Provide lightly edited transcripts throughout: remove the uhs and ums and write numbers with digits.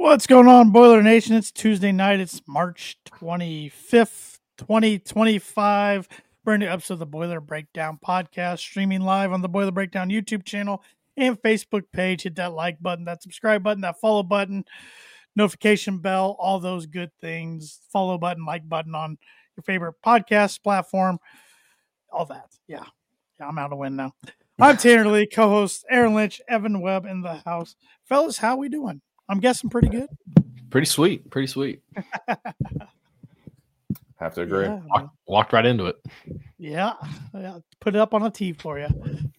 What's going on, Boiler Nation? It's Tuesday night. It's March 25th, 2025. Brand new episode of the Boiler Breakdown podcast, streaming live on the Boiler Breakdown YouTube channel and Facebook page. Hit that like button, that subscribe button, that follow button, notification bell, all those good things. Follow button, like button on your favorite podcast platform, all that. Yeah, I'm out of win now. I'm Tanner Lee, co-host Aaron Lynch, Evan Webb in the house. Fellas, how we doing? I'm guessing pretty good. Pretty sweet. Have to agree. Yeah, Walked right into it. yeah. Put it up on a tee for you.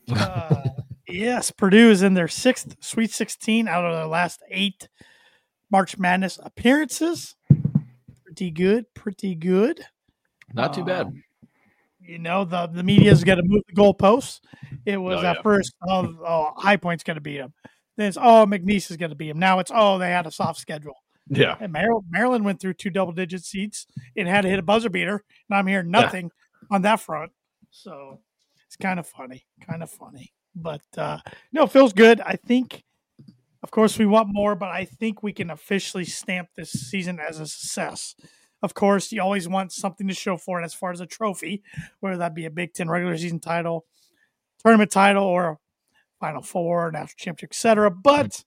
Yes, Purdue is in their sixth Sweet 16 out of their last 8 March Madness appearances. Pretty good. Not too bad. You know, the media's got to move the goalposts. It was at first, High Point's going to beat them. Then it's, McNeese is going to beat them. Now it's, they had a soft schedule. Yeah. And Maryland went through 2 double-digit seats and had to hit a buzzer beater, and I'm hearing nothing on that front. So it's kind of funny. But, no, it feels good. I think, of course, we want more, but I think we can officially stamp this season as a success. Of course, you always want something to show for it as far as a trophy, whether that be a Big Ten regular season title, tournament title, or Final Four, national championship, etc. But,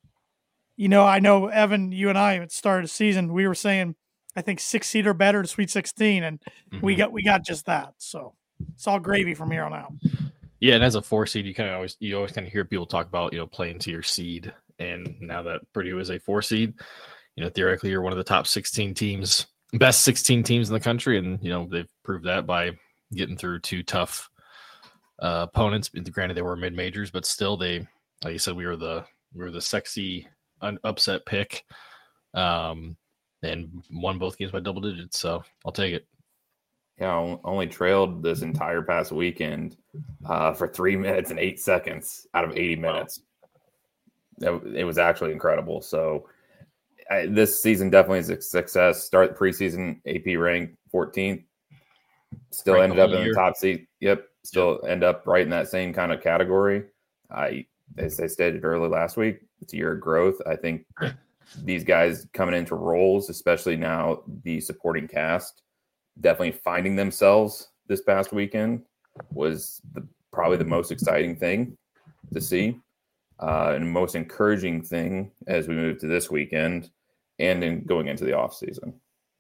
I know, Evan, you and I at the start of the season, we were saying, I think 6 seed or better to Sweet 16, and we got just that. So it's all gravy from here on out. Yeah, and as a 4 seed, you always kind of hear people talk about playing to your seed, and now that Purdue is a 4 seed, theoretically you're one of the top 16 teams, best 16 teams in the country, and they've proved that by getting through 2 tough opponents. Granted, they were mid majors, but still, like you said, we were the sexy upset pick, and won both games by double digits. So I'll take it. Yeah, only trailed this entire past weekend for 3 minutes and 8 seconds out of 80 minutes. Wow. It was actually incredible. So this season definitely is a success. Start the preseason, AP ranked 14th. Still ended up in the top seat. Yep. Still end up right in that same kind of category. As I stated earlier last week, it's a year of growth. I think these guys coming into roles, especially now the supporting cast, definitely finding themselves this past weekend was probably the most exciting thing to see. And most encouraging thing as we move to this weekend and in going into the offseason.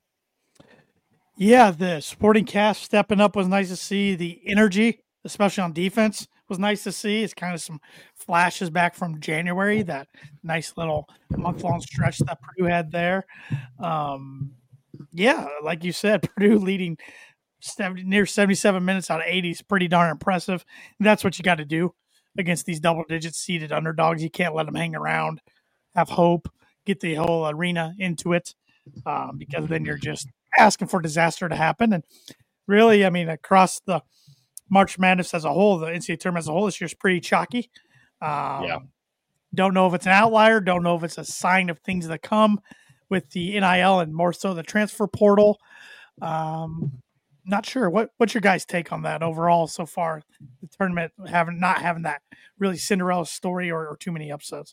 Yeah, the supporting cast stepping up was nice to see. The energy, especially on defense, was nice to see. It's kind of some flashes back from January, that nice little month-long stretch that Purdue had there. Yeah, like you said, Purdue leading near 77 minutes out of 80 is pretty darn impressive. And that's what you got to do against these double-digit seeded underdogs. You can't let them hang around, have hope, get the whole arena into it, because then you're just asking for disaster to happen. And really, across the March Madness as a whole, the NCAA tournament as a whole this year is pretty chalky. Don't know if it's an outlier. Don't know if it's a sign of things that come with the NIL and more so the transfer portal. Not sure. What's your guys' take on that overall so far? The tournament not having that really Cinderella story or too many upsets.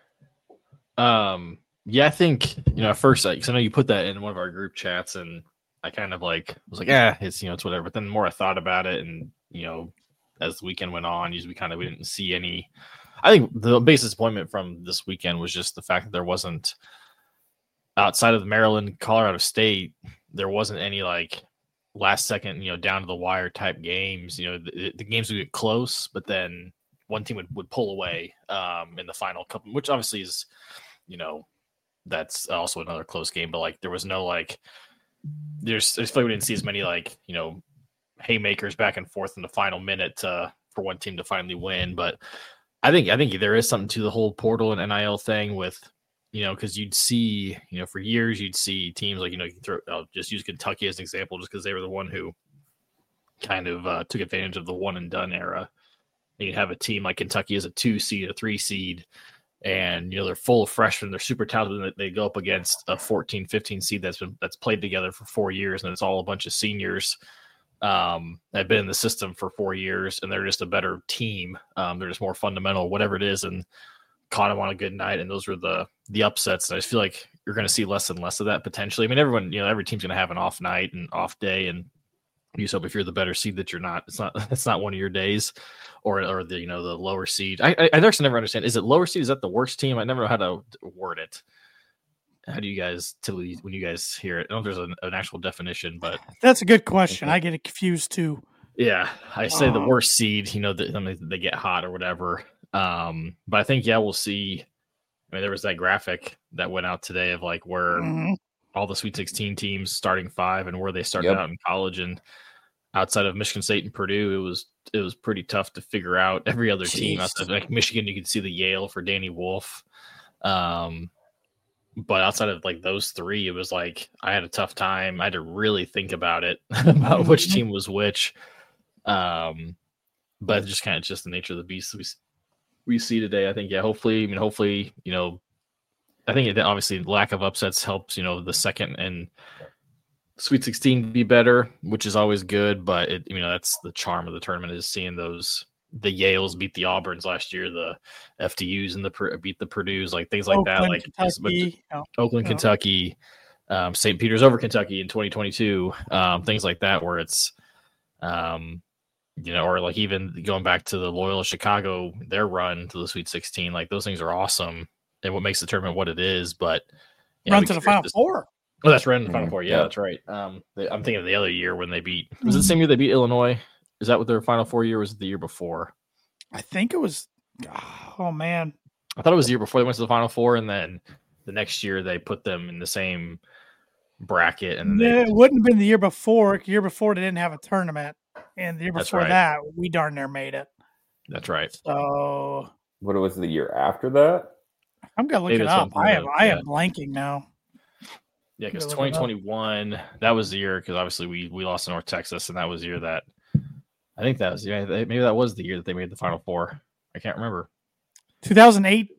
Yeah, I think at first, because I know you put that in one of our group chats, and I kind of was like, it's it's whatever. But then the more I thought about it, and as the weekend went on, we didn't see any. I think the biggest disappointment from this weekend was just the fact that there wasn't, outside of Maryland, Colorado State, there wasn't any last second, down to the wire type games. The games would get close, but then one team would pull away in the final couple, which obviously is, that's also another close game. But there was no I feel like we didn't see as many haymakers back and forth in the final minute for one team to finally win. But I think there is something to the whole portal and NIL thing with, because you'd see, for years you'd see teams I'll just use Kentucky as an example, just because they were the one who kind of took advantage of the one and done era. And you'd have a team like Kentucky as a 2 seed, a 3 seed, and they're full of freshmen, they're super talented, and they go up against a 14, 15 seed that's played together for 4 years, and it's all a bunch of seniors have been in the system for 4 years, and they're just a better team. They're just more fundamental, whatever it is. And caught them on a good night, and those were the upsets. And I just feel like you're going to see less and less of that potentially. I mean, every team's going to have an off night and off day, and you just hope if you're the better seed that you're not. It's not one of your days, or the the lower seed. I actually never understand. Is it lower seed? Is that the worst team? I never know how to word it. How do you guys typically when you guys hear it? I don't know if there's an actual definition, but that's a good question. I get it confused too. Yeah, I say the worst seed. They get hot or whatever. But I think we'll see. I mean, there was that graphic that went out today of like where all the Sweet 16 teams starting 5 and where they started out in college, and outside of Michigan State and Purdue, it was pretty tough to figure out every other team. Outside of like Michigan, you could see the Yale for Danny Wolf. But outside of like those 3, it was like I had a tough time. I had to really think about it about which team was which. But just kind of just the nature of the beast we see today. I think, hopefully, I think obviously lack of upsets helps, the second and Sweet 16 be better, which is always good. But that's the charm of the tournament, is seeing the Yales beat the Auburns last year, the FDUs and beat the Purdues, like things like that, like Kentucky, Oakland, Kentucky, St. Peter's over Kentucky in 2022, things like that, where it's, or like even going back to the Loyola Chicago, their run to the Sweet 16, like those things are awesome, and what makes the tournament what it is. But run to the Final Four. Oh, that's right, in the Final Four. Yeah, that's right. I'm thinking of the other year when they beat. Was it the same year they beat Illinois? Is that what their Final Four year was? The year before? I think it was. Oh man, I thought it was the year before they went to the Final Four, and then the next year they put them in the same bracket. And it wouldn't have been the year before. The year before they didn't have a tournament, and the year before that we darn near made it. That's right. So what was the year after that? I'm gonna look it up. I am blanking now. Yeah, because 2021 that was the year, because obviously we lost to North Texas, and that was the year that. I think that was maybe that was the year that they made the Final Four. I can't remember. 2008,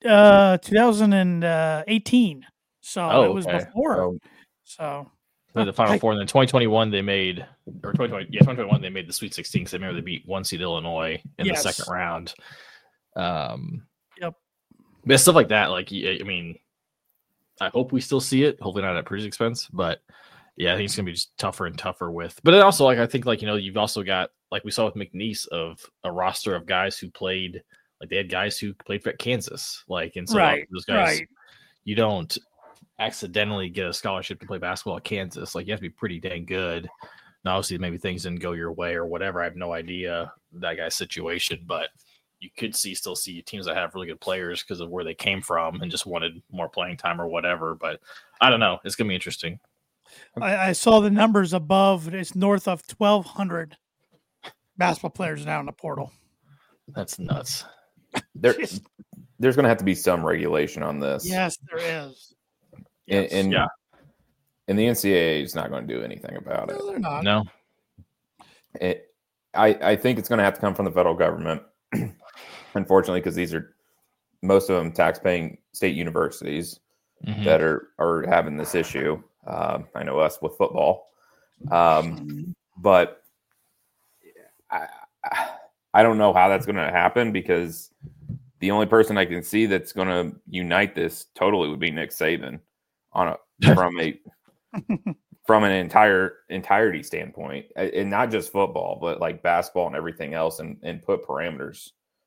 2018. So it was before. Oh. So the Final Four, and then 2021 they made, or 2021 they made the Sweet 16 because they beat 1 seed Illinois in the second round. Yep. But stuff like that, like I mean, I hope we still see it. Hopefully not at Purdue's expense, but. Yeah, I think it's gonna be just tougher and tougher with. But it also, like, I think, like, you've also got, like we saw with McNeese, of a roster of guys who played, like they had guys who played for Kansas, like, and so those guys, you don't accidentally get a scholarship to play basketball at Kansas. Like, you have to be pretty dang good. Now, obviously, maybe things didn't go your way or whatever. I have no idea that guy's situation, but you could still see teams that have really good players because of where they came from and just wanted more playing time or whatever. But I don't know. It's gonna be interesting. I saw the numbers above. It's north of 1,200 basketball players now in the portal. That's nuts. There's going to have to be some regulation on this. Yes, there is. And the NCAA is not going to do anything about it. No, they're not. No. I think it's going to have to come from the federal government, unfortunately, because these are most of them tax-paying state universities that are having this issue. I know us with football, but I don't know how that's going to happen, because the only person I can see that's going to unite this totally would be Nick Saban from an entirety standpoint, and not just football, but like basketball and everything else, and put parameters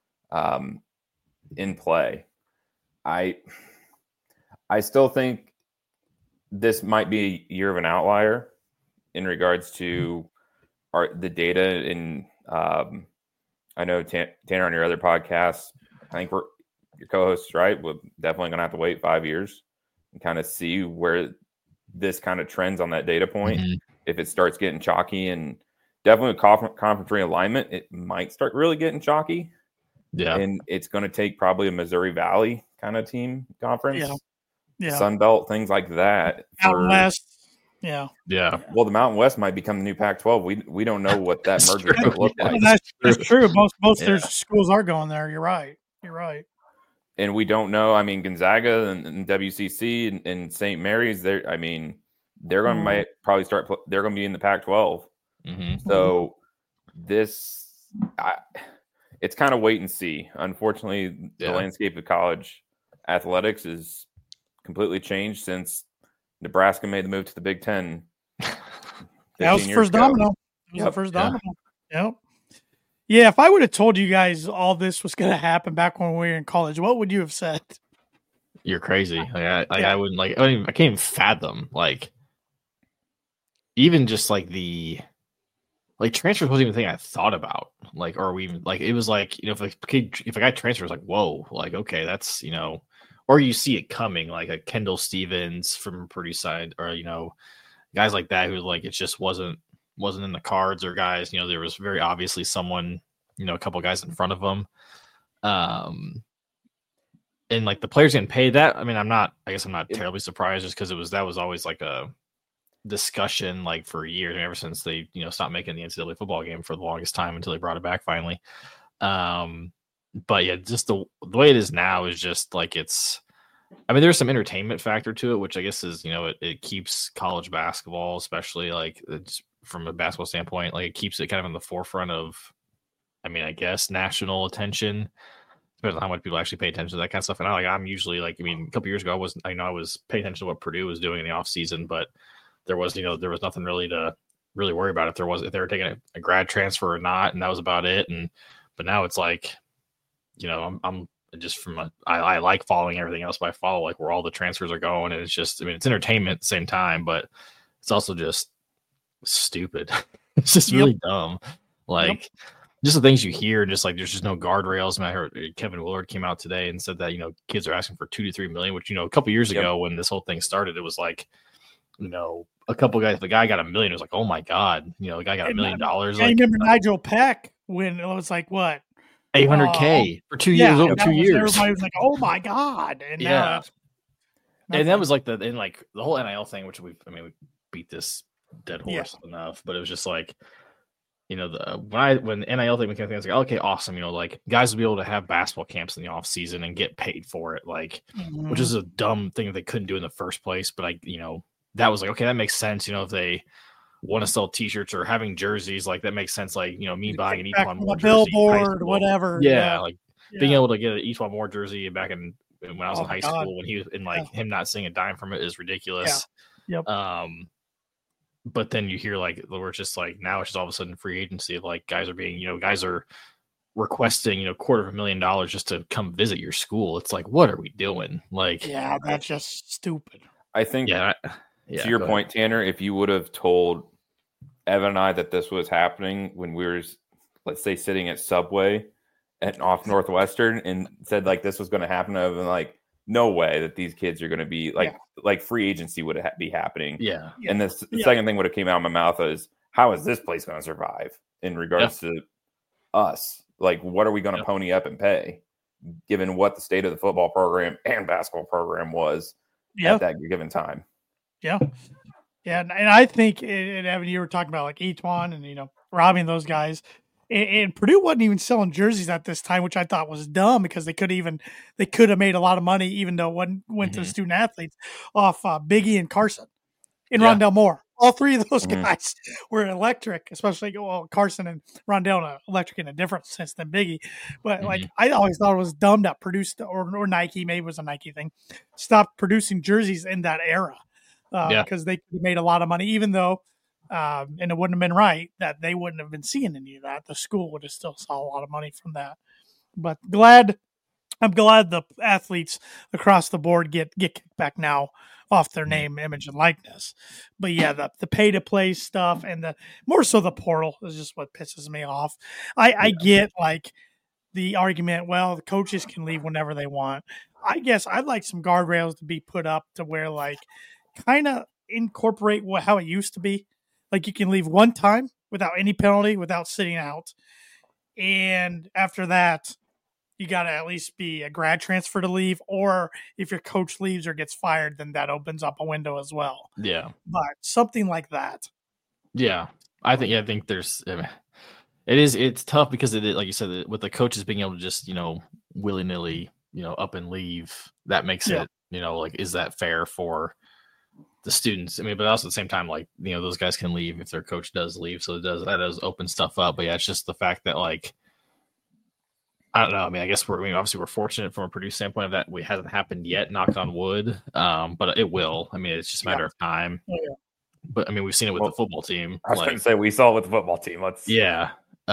in play. I still think this might be a year of an outlier in regards to the data. And I know Tanner, on your other podcasts, I think your co-hosts, right? We're definitely going to have to wait 5 years and kind of see where this kind of trends on that data point. If it starts getting chalky, and definitely with conference realignment, it might start really getting chalky. Yeah. And it's going to take probably a Missouri Valley kind of team conference. Yeah. Sun Belt, things like that. Out West. Yeah. Well, the Mountain West might become the new Pac-12. We don't know what that merger is going to look like. That's true. Both their schools are going there. You're right. And we don't know. I mean, Gonzaga and WCC and St. Mary's, they're going to might probably start. They're going to be in the Pac-12. So it's kind of wait and see. Unfortunately, the landscape of college athletics is completely changed since Nebraska made the move to the Big Ten. That was the first domino. It was the first domino. Yep. Yeah, if I would have told you guys all this was going to happen back when we were in college, what would you have said? You're crazy. I wouldn't I can't even fathom even just transfers wasn't even a thing I thought about. Or we even it was if a guy transfers, whoa, okay, that's or you see it coming, like a Kendall Stevens from Purdue side, or guys like that who it just wasn't in the cards, or guys there was very obviously someone a couple guys in front of them, and the players getting paid that. I mean, I'm not terribly surprised, just because that was always a discussion for years, ever since they stopped making the NCAA football game for the longest time until they brought it back finally. But yeah, just the way it is now is just it's. I mean, there's some entertainment factor to it, which I guess is it keeps college basketball, especially it's, from a basketball standpoint, it keeps it kind of in the forefront of, I mean, I guess national attention. Depends on how much people actually pay attention to that kind of stuff. And I'm usually a couple years ago, I was paying attention to what Purdue was doing in the off season, but there was nothing really to really worry about if they were taking a grad transfer or not, and that was about it. But now it's I'm just I like following everything else, but I follow where all the transfers are going, and it's just, I mean, it's entertainment at the same time, but it's also just stupid. It's just really dumb. Just the things you hear, just there's just no guardrails. And I heard Kevin Willard came out today and said that kids are asking for $2 to $3 million, which a couple years ago when this whole thing started, it was a couple guys. The guy got $1 million. It was oh my god, the guy got $1 million. I remember Nigel Peck when it was what $800K for 2 years, over 2 years. Everybody was oh my god, and and that was the whole NIL thing, which we beat this dead horse enough, but it was just when the NIL thing became a thing, I was okay, awesome. Guys will be able to have basketball camps in the off season and get paid for it, which is a dumb thing that they couldn't do in the first place. But that was okay, that makes sense. If they want to sell T-shirts or having jerseys, that makes sense. Me buying an Eastwan Moore jersey, billboard, whatever. Being able to get an Eastwan Moore jersey back when I was in high school, when he was in him not seeing a dime from it is ridiculous. Yep. But then you hear we're just now it's just all of a sudden free agency of guys are being guys are requesting $250,000 just to come visit your school. It's what are we doing? That's just stupid. I think to your point, Tanner, if you would have told Evan and I that this was happening when we were, let's say, sitting at Subway at off Northwestern and said this was going to happen, I've been no way that these kids are going to be free agency would be happening. Yeah. And the second thing would have came out of my mouth is, how is this place going to survive in regards to us? What are we going to pony up and pay, given what the state of the football program and basketball program was at that given time? Yeah. Yeah. And I think, and Evan, you were talking about Eastwan and, Robbie and those guys. And Purdue wasn't even selling jerseys at this time, which I thought was dumb, because they could have made a lot of money, even though it went to the student athletes, off Biggie and Carson and Rondell Moore. All three of those guys were electric, especially Carson and Rondell electric in a different sense than Biggie. But I always thought it was dumb that Purdue or Nike, maybe it was a Nike thing, stopped producing jerseys in that era, because they could have made a lot of money, even though. And it wouldn't have been right that they wouldn't have been seeing any of that. The school would have still saw a lot of money from that. But I'm glad the athletes across the board get kicked back now off their name, image, and likeness. But the pay to play stuff and the more so the portal is just what pisses me off. I get the argument, well, the coaches can leave whenever they want. I guess I'd like some guardrails to be put up to where kind of incorporate how it used to be. You can leave one time without any penalty, without sitting out. And after that, you got to at least be a grad transfer to leave. Or if your coach leaves or gets fired, then that opens up a window as well. Yeah. But something like that. Yeah. I think there's it's tough because like you said, with the coaches being able to just, willy-nilly, up and leave, that makes it, is that fair for the students? I mean, but also at the same time, those guys can leave if their coach does leave. So that does open stuff up. But it's just the fact that I don't know. I mean, I guess obviously we're fortunate from a Purdue standpoint of that it hasn't happened yet, knock on wood. But it will. I mean, it's just a matter of time. Oh, yeah. But I mean, we've seen it with the football team. I was going to say we saw it with the football team. Yeah.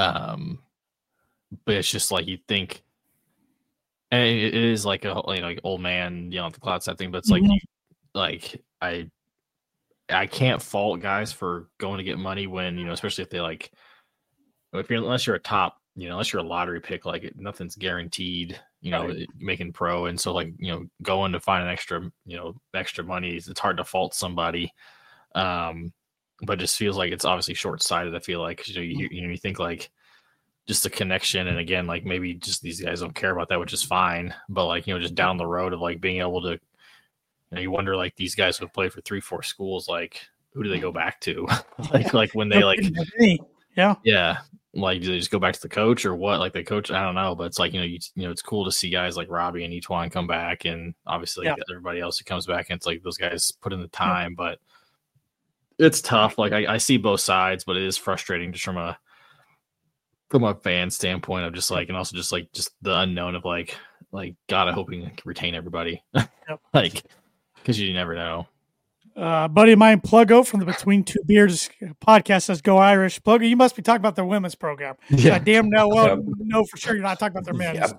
But it's just like you think, and it is like like old man yelling at the clouds type thing. But it's like I can't fault guys for going to get money when especially if they unless you're a top. Unless you're a lottery pick, like nothing's guaranteed, making pro. And so going to find an extra money, it's hard to fault somebody. But it just feels like it's obviously short-sighted. I feel like, you think like just a connection. And again, like maybe just these guys don't care about that, which is fine. But just down the road of like being able to, you wonder like these guys who have played for 3-4 schools, like who do they go back to? like when they yeah. Like, do they just go back to the coach or what? Like the coach, I don't know, but it's like, it's cool to see guys like Robbie and Etuan come back, and obviously everybody else who comes back, and it's like those guys put in the time, but it's tough. Like I see both sides, but it is frustrating just from a fan standpoint of just like, and also just the unknown of like God, I hope we can retain everybody. Like, because you never know. Buddy of mine, Pluggo from the Between Two Beers podcast says, "Go Irish." Pluggo, you must be talking about their women's program. Yeah. Damn know for sure you're not talking about their men's.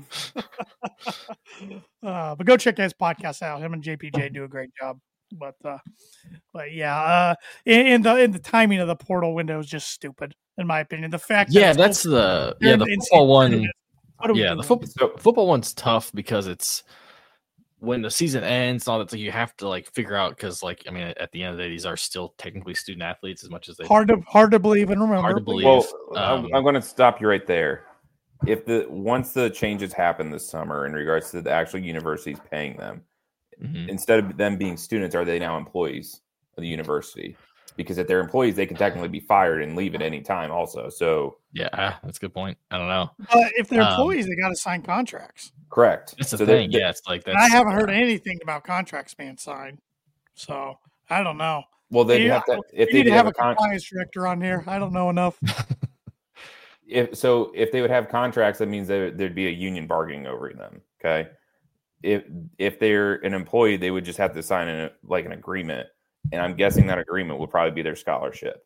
But go check his podcast out. Him and JPJ do a great job. But yeah, in the timing of the portal window is just stupid, in my opinion. The fact that's the football one. The football one's tough because it's when the season ends, all that, so you have to like figure out, because like, I mean, at the end of the day, these are still technically student athletes as much as they hard to believe and remember. Hard to believe. Well, I'm going to stop you right there. Once the changes happen this summer in regards to the actual universities paying them, instead of them being students, are they now employees of the university? Because if they're employees, they can technically be fired and leave at any time also. So yeah, that's a good point. I don't know. But if they're employees, they got to sign contracts. Correct. That's the thing. Yeah, it's like that. I haven't heard anything about contracts being signed, so I don't know. Well, they'd have to. If they have a compliance director on here, I don't know enough. If they would have contracts, that means there'd be a union bargaining over them. Okay. If they're an employee, they would just have to sign an agreement, and I'm guessing that agreement would probably be their scholarship.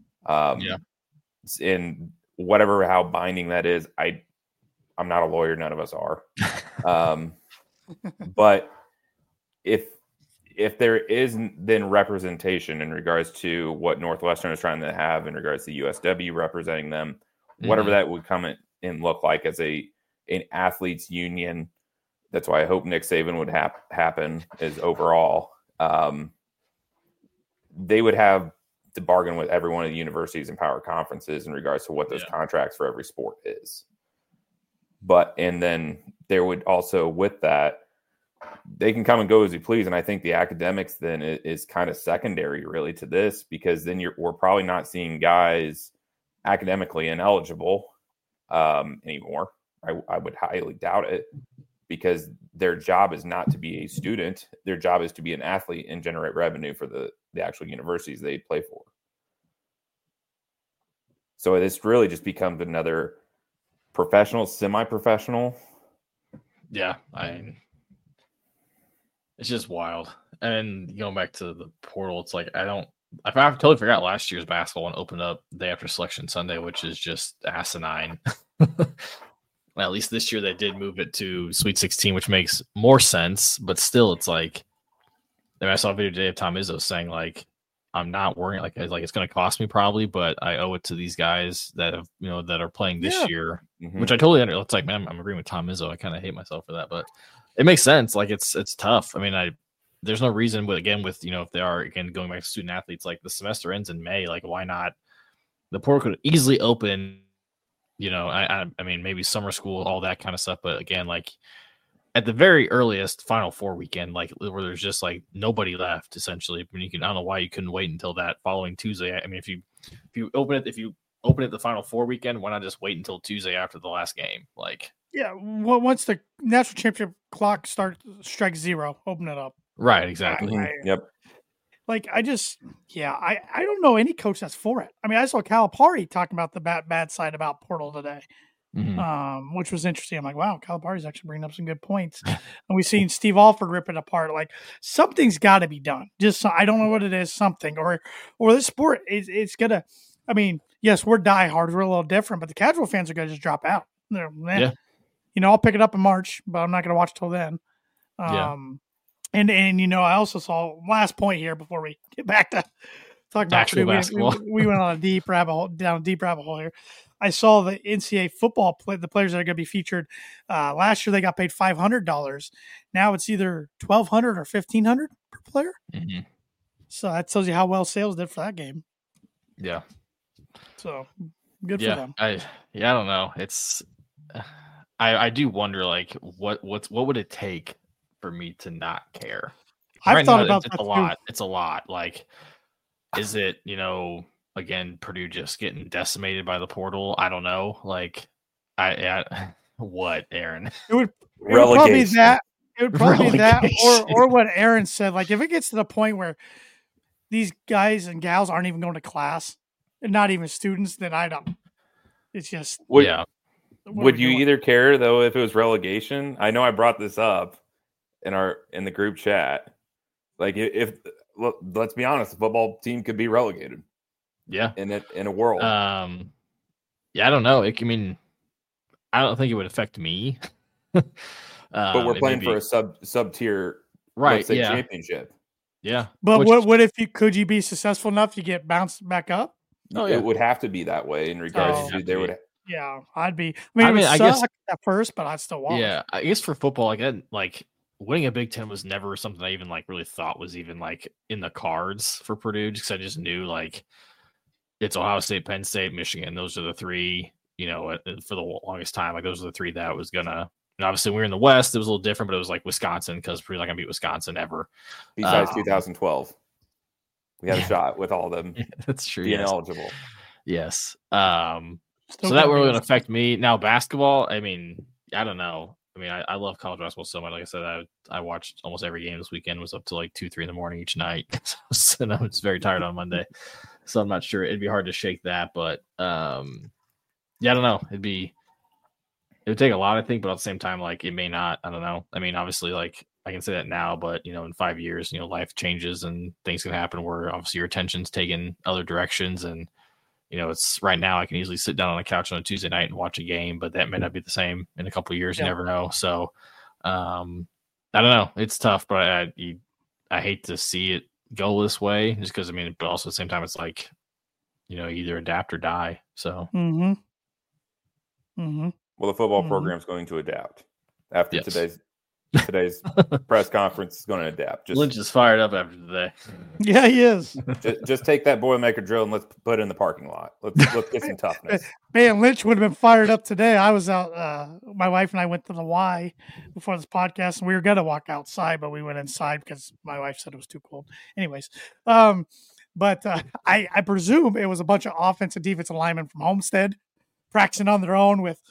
And whatever how binding that is, I'm not a lawyer. None of us are. But if there is then representation in regards to what Northwestern is trying to have in regards to USW representing them, whatever that would come in and look like as an athletes union, that's why I hope Nick Saban would happen is overall. They would have to bargain with every one of the universities and power conferences in regards to what those contracts for every sport is. And then there would also, with that, they can come and go as you please. And I think the academics then is kind of secondary really to this, because then we're probably not seeing guys academically ineligible anymore. I would highly doubt it, because their job is not to be a student. Their job is to be an athlete and generate revenue for the actual universities they play for. So this really just becomes another professional, semi-professional. Yeah, it's just wild. And going back to the portal, it's like I totally forgot last year's basketball one opened up day after Selection Sunday, which is just asinine. Well, at least this year they did move it to Sweet 16, which makes more sense. But still, it's like, I saw a video today of Tom Izzo saying like, I'm not worrying, like it's going to cost me probably, but I owe it to these guys that have, that are playing this year, which I totally understand. It's like, man, I'm agreeing with Tom Izzo. I kind of hate myself for that, but it makes sense. Like it's tough. I mean, there's no reason, but again, with, if they are again going back to student athletes, like the semester ends in May, like why not? The portal could easily open, I mean, maybe summer school, all that kind of stuff. But again, like at the very earliest Final Four weekend, like where there's just like nobody left essentially. I mean, I don't know why you couldn't wait until that following Tuesday. I mean, if you open it the Final Four weekend, why not just wait until Tuesday after the last game? Like, yeah, once the national championship clock strikes zero, open it up. Right, exactly. Yep. Like I don't know any coach that's for it. I mean, I saw Calipari talking about the bad side about portal today. which was interesting. I'm like, wow, Calipari's actually bringing up some good points. And we've seen Steve Alford rip it apart. Like, something's got to be done. Just I don't know what it is. Something or this sport it's gonna. I mean, yes, we're diehards. We're a little different, but the casual fans are gonna just drop out. Yeah. You know, I'll pick it up in March, but I'm not gonna watch till then. And I also saw last point here before we get back to talking about actual basketball. We went on a deep rabbit hole here. I saw the NCAA football the players that are going to be featured. Last year they got paid $500. Now it's either $1,200 or $1,500 per player. Mm-hmm. So that tells you how well sales did for that game. Yeah. So good for them. I don't know. It's I do wonder like what would it take for me to not care? I've thought about it's a lot. It's a lot. Like, is it, again, Purdue just getting decimated by the portal? I don't know. Like, what, Aaron? It would probably be that. It would probably be that, or what Aaron said. Like, if it gets to the point where these guys and gals aren't even going to class and not even students, then I don't. It's just Would you either care though if it was relegation? I know I brought this up in the group chat. Like, let's be honest, the football team could be relegated. Yeah, in a world. I don't know. I don't think it would affect me. But we're playing for a sub tier, right? Championship. Yeah, but what if could you be successful enough to get bounced back up? Oh, yeah. It would have to be that way in regards to there would. Yeah, I'd be. I guess at first, but I'd still watch. Yeah, I guess for football, like winning a Big Ten was never something I even like really thought was even like in the cards for Purdue, because I just knew like it's Ohio State, Penn State, Michigan. Those are the three. For the longest time, like those are the three that was gonna. And obviously, we were in the West. It was a little different, but it was like Wisconsin, because Purdue's not gonna beat Wisconsin ever. Besides 2012, we had a shot with all of them. That's true. Being eligible. Yes. So that really wouldn't affect me. Now, basketball, I mean, I don't know. I mean, I love college basketball so much. Like I said, I watched almost every game this weekend. It was up to like 2-3 in the morning each night. And I was very tired on Monday. So I'm not sure. It'd be hard to shake that. But, I don't know. It would take a lot, I think. But at the same time, like, it may not. I don't know. I mean, obviously, like, I can say that now. But, in 5 years, life changes and things can happen where obviously your attention's taken other directions. And, it's right now I can easily sit down on the couch on a Tuesday night and watch a game, but that may not be the same in a couple of years. Yeah. You never know. So I don't know. It's tough, but I hate to see it go this way just because, but also at the same time, it's like, either adapt or die. So. Mm-hmm. Mm-hmm. Well, the football program is going to adapt after today's press conference is going to adapt. Lynch is fired up after today. Yeah, he is. Just take that Boilermaker drill and let's put it in the parking lot. Let's get some toughness. Man, Lynch would have been fired up today. I was out. My wife and I went to the Y before this podcast, and we were going to walk outside, but we went inside because my wife said it was too cold. Anyways, but I presume it was a bunch of offensive defensive linemen from Homestead practicing on their own with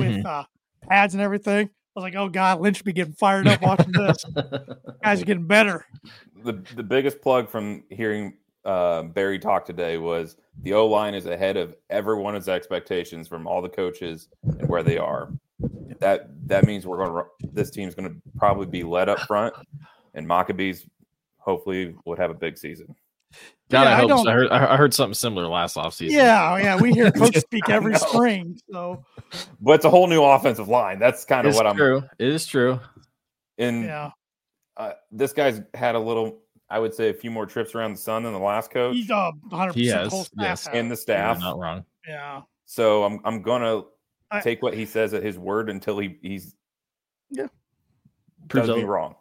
pads and everything. I was like, oh, God, Lynch be getting fired up watching this. Guys are getting better. The biggest plug from hearing Barry talk today was the O-line is ahead of everyone's expectations from all the coaches and where they are. That means this team's going to probably be led up front, and Maccabees hopefully would have a big season. God, I hope so. I heard something similar last offseason. Yeah, we hear coach speak every spring. So, but it's a whole new offensive line. That's kind of what I'm. True. It is true. And this guy's had a few more trips around the sun than the last coach. He's 100%. He has, yes, and the staff. You're not wrong. Yeah. So I'm gonna take what he says at his word until he's proves me wrong.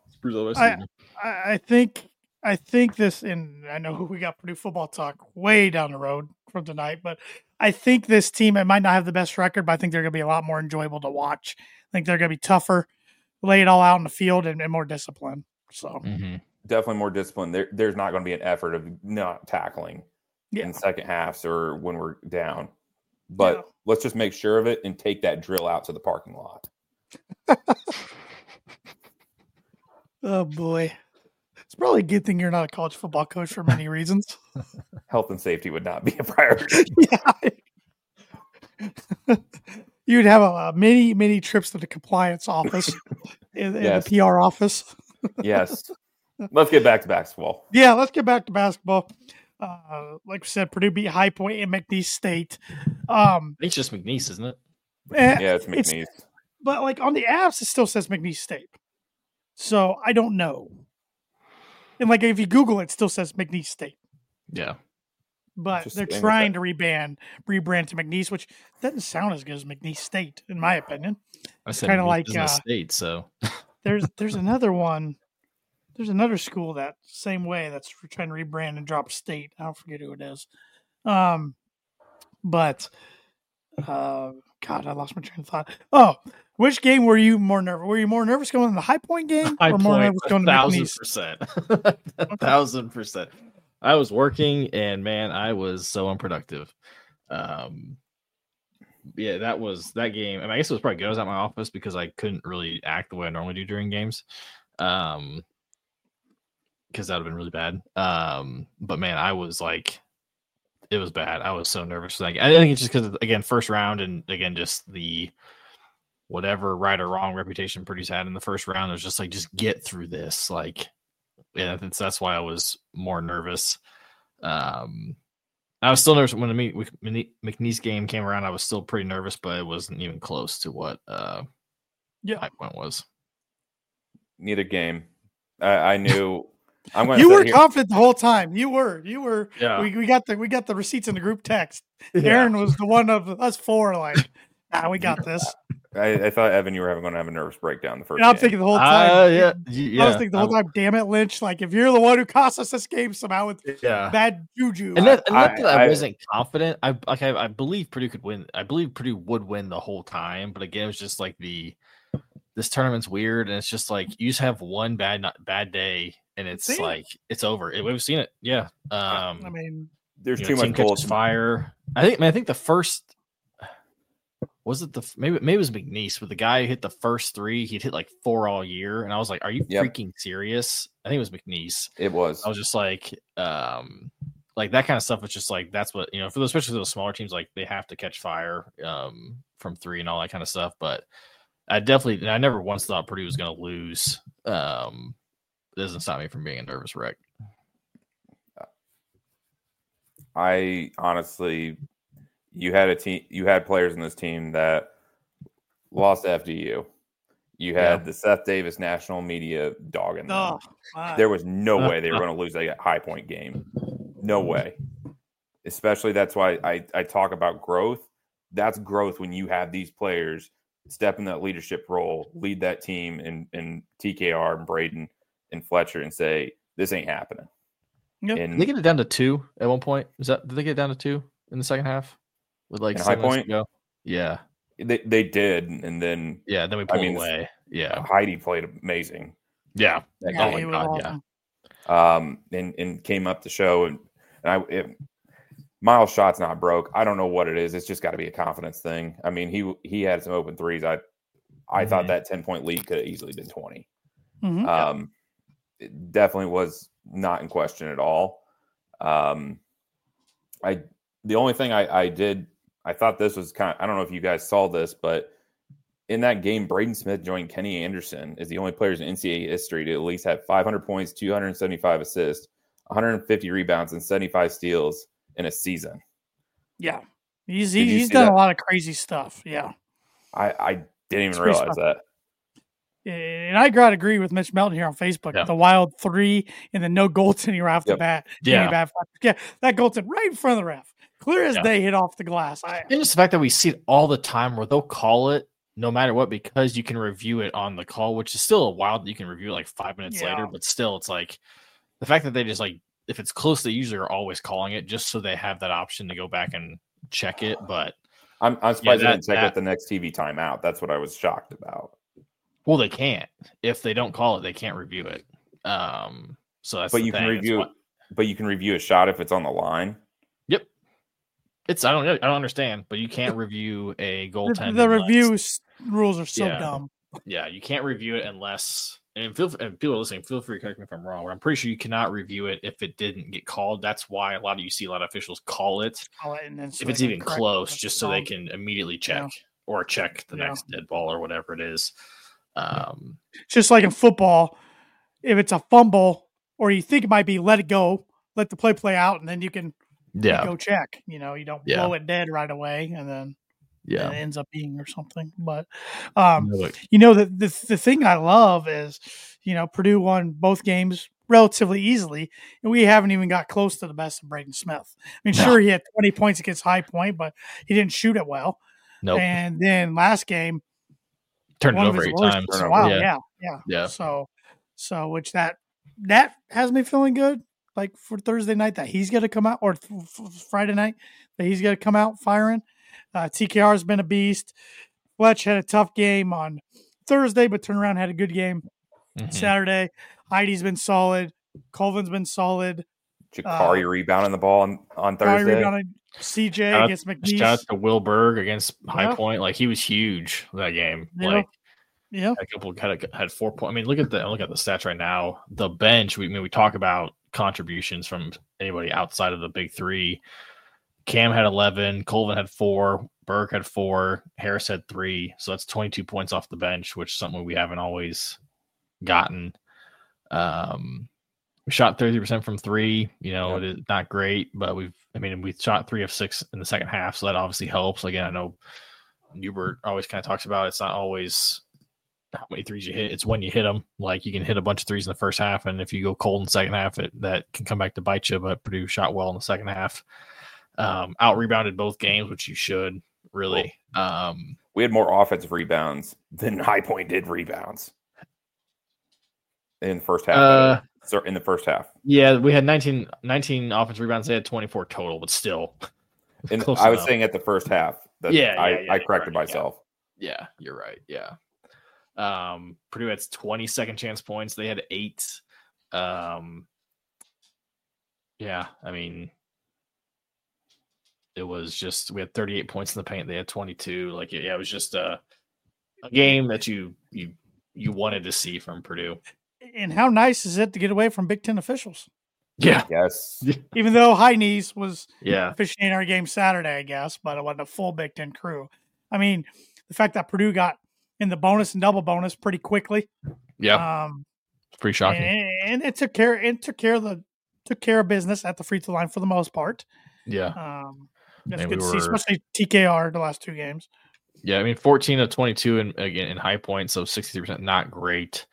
I think this, and I know we got Purdue football talk way down the road from tonight, but I think this team, it might not have the best record, but I think they're going to be a lot more enjoyable to watch. I think they're going to be tougher, lay it all out in the field, and more disciplined. So definitely more disciplined. There's not going to be an effort of not tackling in second halves or when we're down. But let's just make sure of it and take that drill out to the parking lot. Oh, boy. It's probably a good thing you're not a college football coach for many reasons. Health and safety would not be a priority. You'd have many trips to the compliance office in the PR office. Yes. Let's get back to basketball. Yeah, let's get back to basketball. Like we said, Purdue beat High Point and McNeese State. It's just McNeese, isn't it? Yeah, it's McNeese. But like on the apps, it still says McNeese State. So I don't know. And like if you Google it, still says McNeese State. Yeah. But they're trying to rebrand to McNeese, which doesn't sound as good as McNeese State, in my opinion. I said kind of like State, so there's another one. There's another school that same way that's trying to rebrand and drop state. I don't forget who it is. God, I lost my train of thought. Oh, which game were you more nervous? Were you more nervous going to the High Point game or more nervous going to McNeese? 1,000%. 1,000%. I was working and man, I was so unproductive. Yeah, that game. I guess it was probably good. I was at my office because I couldn't really act the way I normally do during games. Because that would have been really bad. But man, I was like, it was bad. I was so nervous. I think it's just because, again, first round, and again, just the whatever right or wrong reputation Purdue's had in the first round. It was just like, just get through this. Like, yeah, that's why I was more nervous. I was still nervous when the McNeese game came around. I was still pretty nervous, but it wasn't even close to what High Point was. Neither game. I knew. You were confident the whole time. You were. Yeah. We got the receipts in the group text. Yeah. Aaron was the one of us four. Like, we got this. I thought, Evan, you were going to have a nervous breakdown the first. And I'm thinking the whole time. Yeah. I was thinking the whole time. Damn it, Lynch! Like, if you're the one who cost us this game somehow with bad juju, and not that I wasn't confident. I believe Purdue could win. I believe Purdue would win the whole time. But again, it was just like this tournament's weird, and it's just like you just have one bad day. And it's like it's over. We've seen it, yeah. I mean, there's too much goals. Fire. I think the first was it maybe it was McNeese, but the guy who hit the first three, he'd hit like 4 all year, and I was like, "Are you freaking serious?" I think it was McNeese. It was. I was just like that kind of stuff. It's just like that's what especially for those smaller teams, like they have to catch fire from three and all that kind of stuff. But I never once thought Purdue was going to lose. It doesn't stop me from being a nervous wreck. I honestly, you had players in this team that lost to FDU. You had the Seth Davis national media dogging them. There was no way they were going to lose that High Point game. No way. Especially that's why I talk about growth. That's growth when you have these players step in that leadership role, lead that team in TKR and Braden and Fletcher and say, this ain't happening. Yep. Did they get it down to 2 at one point? Did they get it down to 2 in the second half? With like High Point? Go? Yeah. They did, and then then we pulled away. Yeah. Heidi played amazing. Yeah. Oh my God, awesome. And came up the show and Miles' shot's not broke. I don't know what it is. It's just got to be a confidence thing. I mean, he had some open threes. I thought that 10-point lead could have easily been 20. Mm-hmm. It definitely was not in question at all. The only thing I did, I thought this was I don't know if you guys saw this, but in that game, Braden Smith joined Kenny Anderson as the only players in NCAA history to at least have 500 points, 275 assists, 150 rebounds, and 75 steals in a season. Yeah. He's done a lot of crazy stuff. Yeah. I didn't even realize that. And I got to agree with Mitch Melton here on Facebook. Yeah. The wild 3 and then no goaltending right off the bat. Yeah. That goaltend right in front of the ref. Clear as day hit off the glass. And just the fact that we see it all the time where they'll call it no matter what because you can review it on the call, which is still a wild. You can review it like 5 minutes later, but still it's like the fact that they just like, if it's close, they usually are always calling it just so they have that option to go back and check it. But I'm surprised they didn't check out the next TV timeout. That's what I was shocked about. Well, they can't. If they don't call it, they can't review it. So that's you can review. But you can review a shot if it's on the line. Yep. I don't understand, but you can't review a goaltender. The review rules are so dumb. Yeah, you can't review it unless. And people listening, feel free to correct me if I'm wrong. But I'm pretty sure you cannot review it if it didn't get called. That's why you see a lot of officials call it and then if it's even close, just so they can immediately check. or check the next dead ball or whatever it is. Just like in football, if it's a fumble or you think it might be, let it go, let the play out, and then you can go check. You don't blow it dead right away, and then it ends up being or something. But the thing I love is Purdue won both games relatively easily, and we haven't even got close to the best of Braden Smith. I mean, sure, he had 20 points against High Point, but he didn't shoot it well. Nope. And then last game, turned it over 8 times. Wow, yeah. So which that has me feeling good, like for Thursday night that he's going to come out, or Friday night that he's going to come out firing. TKR has been a beast. Fletch had a tough game on Thursday, but turned around, had a good game Saturday. Heidi's been solid. Colvin's been solid. Jakari rebounding the ball on Thursday. CJ against McNeese. Shout out to Will Berg against High Point. Like, he was huge that game. A couple had 4 points. I mean, look at the stats right now. The bench. We talk about contributions from anybody outside of the big three. Cam had 11. Colvin had 4. Berg had 4. Harris had 3. So that's 22 points off the bench, which is something we haven't always gotten. We shot 30% from 3. It is not great, but we shot 3 of 6 in the second half, so that obviously helps. Again, I know Hubert always kind of talks about it's not always how many threes you hit; it's when you hit them. Like, you can hit a bunch of threes in the first half, and if you go cold in the second half, that can come back to bite you. But Purdue shot well in the second half. Out rebounded both games, which you should really. We had more offensive rebounds than High Point did rebounds in the first half. In the first half. Yeah, we had 19 offensive rebounds. They had 24 total, but still. I was saying at the first half. I corrected myself. Yeah, you're right. Yeah. Purdue had 20 second chance points. They had 8. I mean, it was just, we had 38 points in the paint. They had 22. It was just a game that you wanted to see from Purdue. And how nice is it to get away from Big Ten officials? Yeah. Yes. Even though High Knees was officiating our game Saturday, I guess, but it wasn't a full Big Ten crew. I mean, the fact that Purdue got in the bonus and double bonus pretty quickly. Yeah. It's pretty shocking. And it took care of business at the free throw line for the most part. Yeah. That's good to see, especially TKR the last 2 games. Yeah, I mean, 14 of 22 in High Point, so 63%, not great.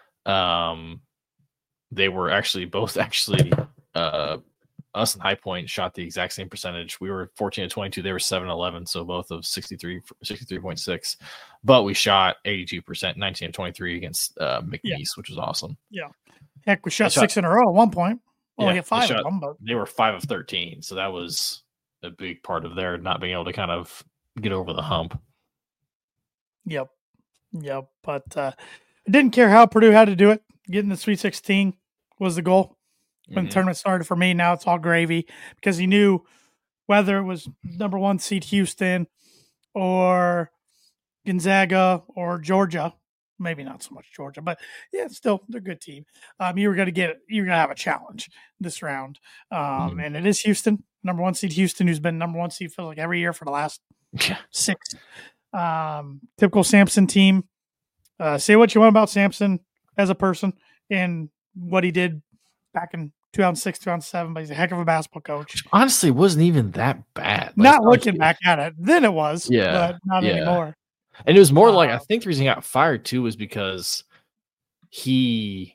They were both us and High Point shot the exact same percentage. We were 14 of 22. They were 7-11, so both of 63.6. But we shot 82%, 19 of 23 against McNeese, which was awesome. Yeah. Heck, we shot 6 in a row at one point. Only hit 5 of them, but they were 5 of 13, so that was a big part of their not being able to kind of get over the hump. Yep. But I didn't care how Purdue had to do it. Getting the Sweet 16 was the goal. When the tournament started for me, now it's all gravy, because he knew whether it was number 1 seed Houston or Gonzaga or Georgia, maybe not so much Georgia, but yeah, still they're a good team. You're going to have a challenge this round. And it is Houston, number 1 seed Houston, who's been number 1 seed for every year for the last 6. Typical Sampson team. Say what you want about Sampson as a person and what he did back in 2006, 2007, but he's a heck of a basketball coach. Honestly, it wasn't even that bad. Not looking back at it. Then it was, but not anymore. And it was more I think the reason he got fired too was because he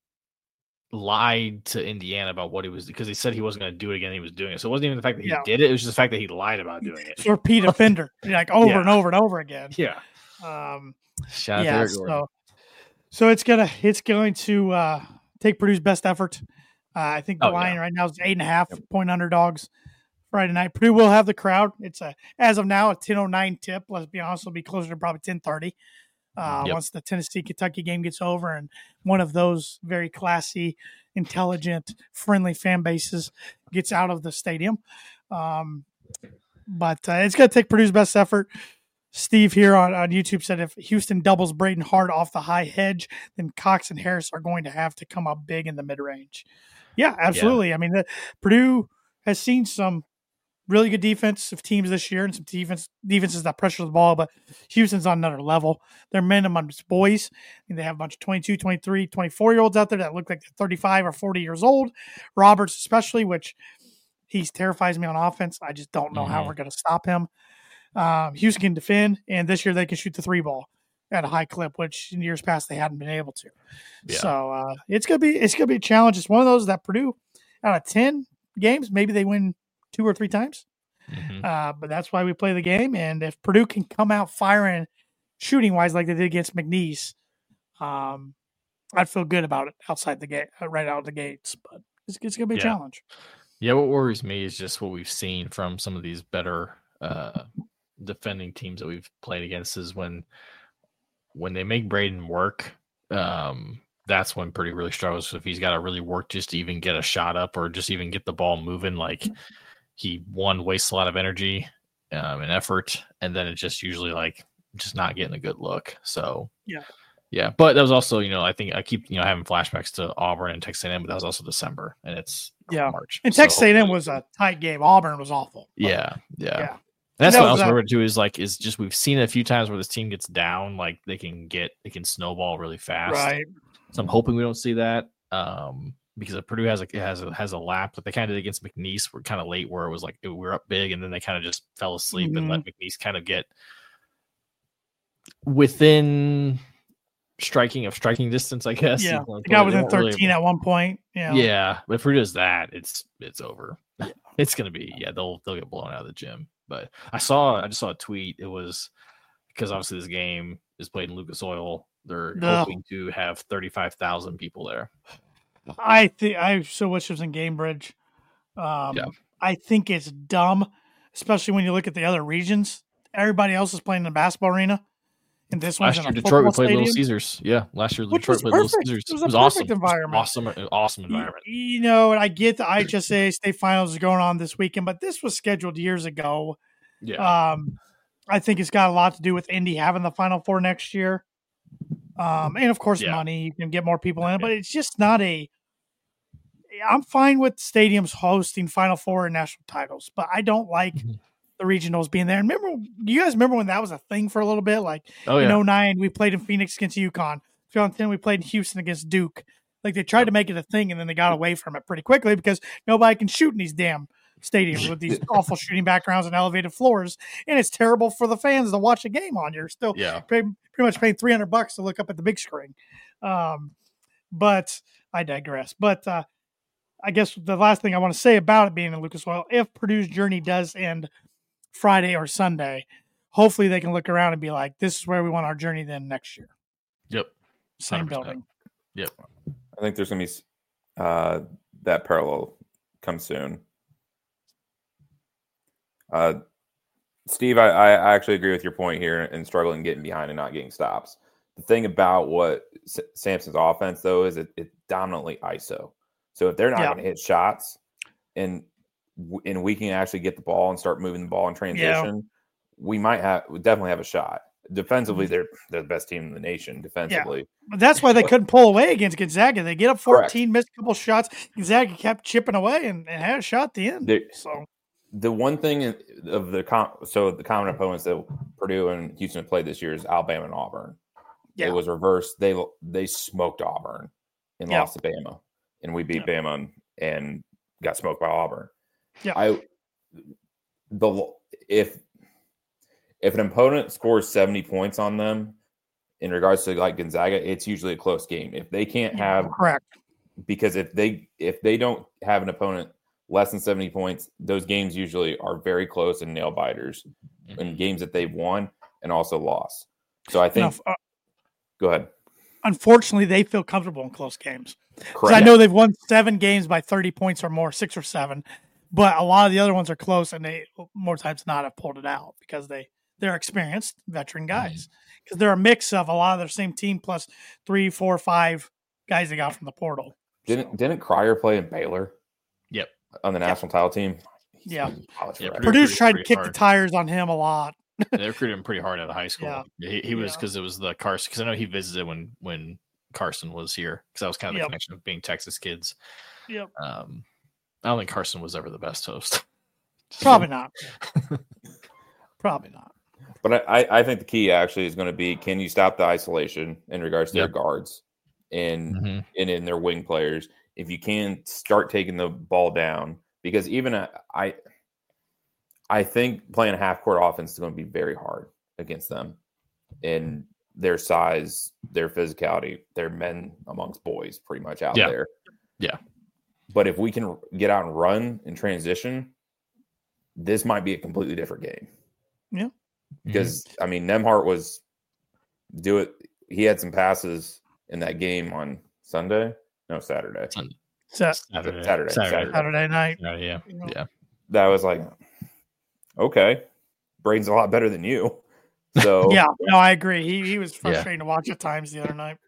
lied to Indiana about what he was, because he said he wasn't going to do it again. He was doing it. So it wasn't even the fact that he did it. It was just the fact that he lied about doing it. Repeat offender, over and over and over again. Yeah. Shout out to Gordon. So it's going to take Purdue's best effort. I think the line right now is 8.5 point underdogs Friday night. Purdue will have the crowd. It's as of now a 10:09 tip. Let's be honest, it'll be closer to probably 10:30 once the Tennessee-Kentucky game gets over and one of those very classy, intelligent, friendly fan bases gets out of the stadium. But it's going to take Purdue's best effort. Steve here on YouTube said if Houston doubles Braden hard off the high hedge, then Cox and Harris are going to have to come up big in the mid-range. Yeah, absolutely. Yeah. I mean, Purdue has seen some really good defensive teams this year and some defenses that pressure the ball, but Houston's on another level. They're minimum boys. And they have a bunch of 22, 23, 24-year-olds out there that look like they're 35 or 40 years old. Roberts especially, which he terrifies me on offense. I just don't know how we're going to stop him. Houston can defend, and this year they can shoot the three ball at a high clip, which in years past they hadn't been able to. Yeah. So it's gonna be a challenge. It's one of those that Purdue, out of 10 games, maybe they win 2 or 3 times. But that's why we play the game. And if Purdue can come out firing, shooting wise, like they did against McNeese, I'd feel good about it outside the gate, right out of the gates. But it's gonna be a challenge. Yeah, what worries me is just what we've seen from some of these better defending teams that we've played against is when they make Braden work, that's when Purdue really struggles. So if he's got to really work just to even get a shot up or just even get the ball moving, like he wastes a lot of energy and effort, and then it's just usually like just not getting a good look. So yeah. But that was also, I think I keep having flashbacks to Auburn and Texas A&M, but that was also December, and it's March. And Texas A&M was a tight game. Auburn was awful. Yeah. That's what I was worried too. Is just we've seen it a few times where this team gets down, like they can snowball really fast. Right. So I'm hoping we don't see that because Purdue has a lap that they kind of did against McNeese. We're kind of late where it was like we're up big and then they kind of just fell asleep and let McNeese kind of get within striking distance, I guess. Yeah, they got within 13 at one point. Yeah, but if Purdue does that, it's over. Yeah. It's gonna be they'll get blown out of the gym. But I just saw a tweet. It was because obviously this game is played in Lucas Oil. They're hoping to have 35,000 people there. I so wish it was in Gamebridge. I think it's dumb, especially when you look at the other regions. Everybody else is playing in the basketball arena, and this one's in a Detroit. We played stadium. Little Caesars. Yeah, last year Which Detroit played Little Caesars. It was awesome. Environment. Awesome environment. And I get the IHSA state finals are going on this weekend, but this was scheduled years ago. Yeah. I think it's got a lot to do with Indy having the Final Four next year. And of course, money, you can get more people in it, but it's just not I'm fine with stadiums hosting Final Four and national titles, but I don't like the regionals being there. And you guys remember when that was a thing for a little bit? Like in 2009, we played in Phoenix against UConn. 2010, we played in Houston against Duke. Like they tried to make it a thing and then they got away from it pretty quickly because nobody can shoot in these damn stadiums with these awful shooting backgrounds and elevated floors, and it's terrible for the fans to watch a game on. You're still pretty much paying $300 to look up at the big screen. But I digress. But I guess the last thing I want to say about it being in Lucas Oil, if Purdue's journey does end Friday or Sunday, hopefully they can look around and be like, this is where we want our journey then next year. Yep. Same 100%. building. Yep. I think there's going to be that parallel come soon. Steve, I actually agree with your point here and struggling getting behind and not getting stops. The thing about what Sampson's offense, though, is it's dominantly ISO. So if they're not going to hit shots and we can actually get the ball and start moving the ball in transition, we definitely have a shot. Defensively, they're the best team in the nation defensively. Yeah. But that's why they couldn't pull away against Gonzaga. They get up 14, missed a couple shots. Gonzaga kept chipping away and had a shot at the end. The one thing of the common opponents that Purdue and Houston have played this year is Alabama and Auburn. Yeah. It was reversed. They smoked Auburn and lost to Bama, and we beat Bama and got smoked by Auburn. Yeah. If an opponent scores 70 points on them in regards to like Gonzaga, it's usually a close game. If they can't have because if they don't have an opponent less than 70 points, those games usually are very close and nail biters in games that they've won and also lost. So I think go ahead. Unfortunately, they feel comfortable in close games. Because I know they've won 7 games by 30 points or more, 6 or 7, but a lot of the other ones are close, and they more times than not have pulled it out because they're experienced veteran guys. Because they're a mix of a lot of their same team plus 3, 4, 5 guys they got from the portal. Didn't Cryer play in Baylor? Yep. On the national title team? Yeah. Purdue's tried to kick the tires on him a lot. They recruited him pretty hard out of high school. Yeah. He was because it was the Carson. Because I know he visited when Carson was here. Because that was kind of the connection of being Texas kids. Yep. I don't think Carson was ever the best host. Probably not. Probably not. But I think the key actually is going to be, can you stop the isolation in regards to their guards and in their wing players? If you can, start taking the ball down, because even I think playing a half court offense is going to be very hard against them, and their size, their physicality, they're men amongst boys pretty much out there. Yeah. But if we can get out and run and transition, this might be a completely different game. Yeah. Because, I mean, Nembhard he had some passes in that game on Saturday. Saturday night. Yeah. That was like, okay, Braden's a lot better than you. So yeah, no, I agree. He was frustrating to watch at times the other night.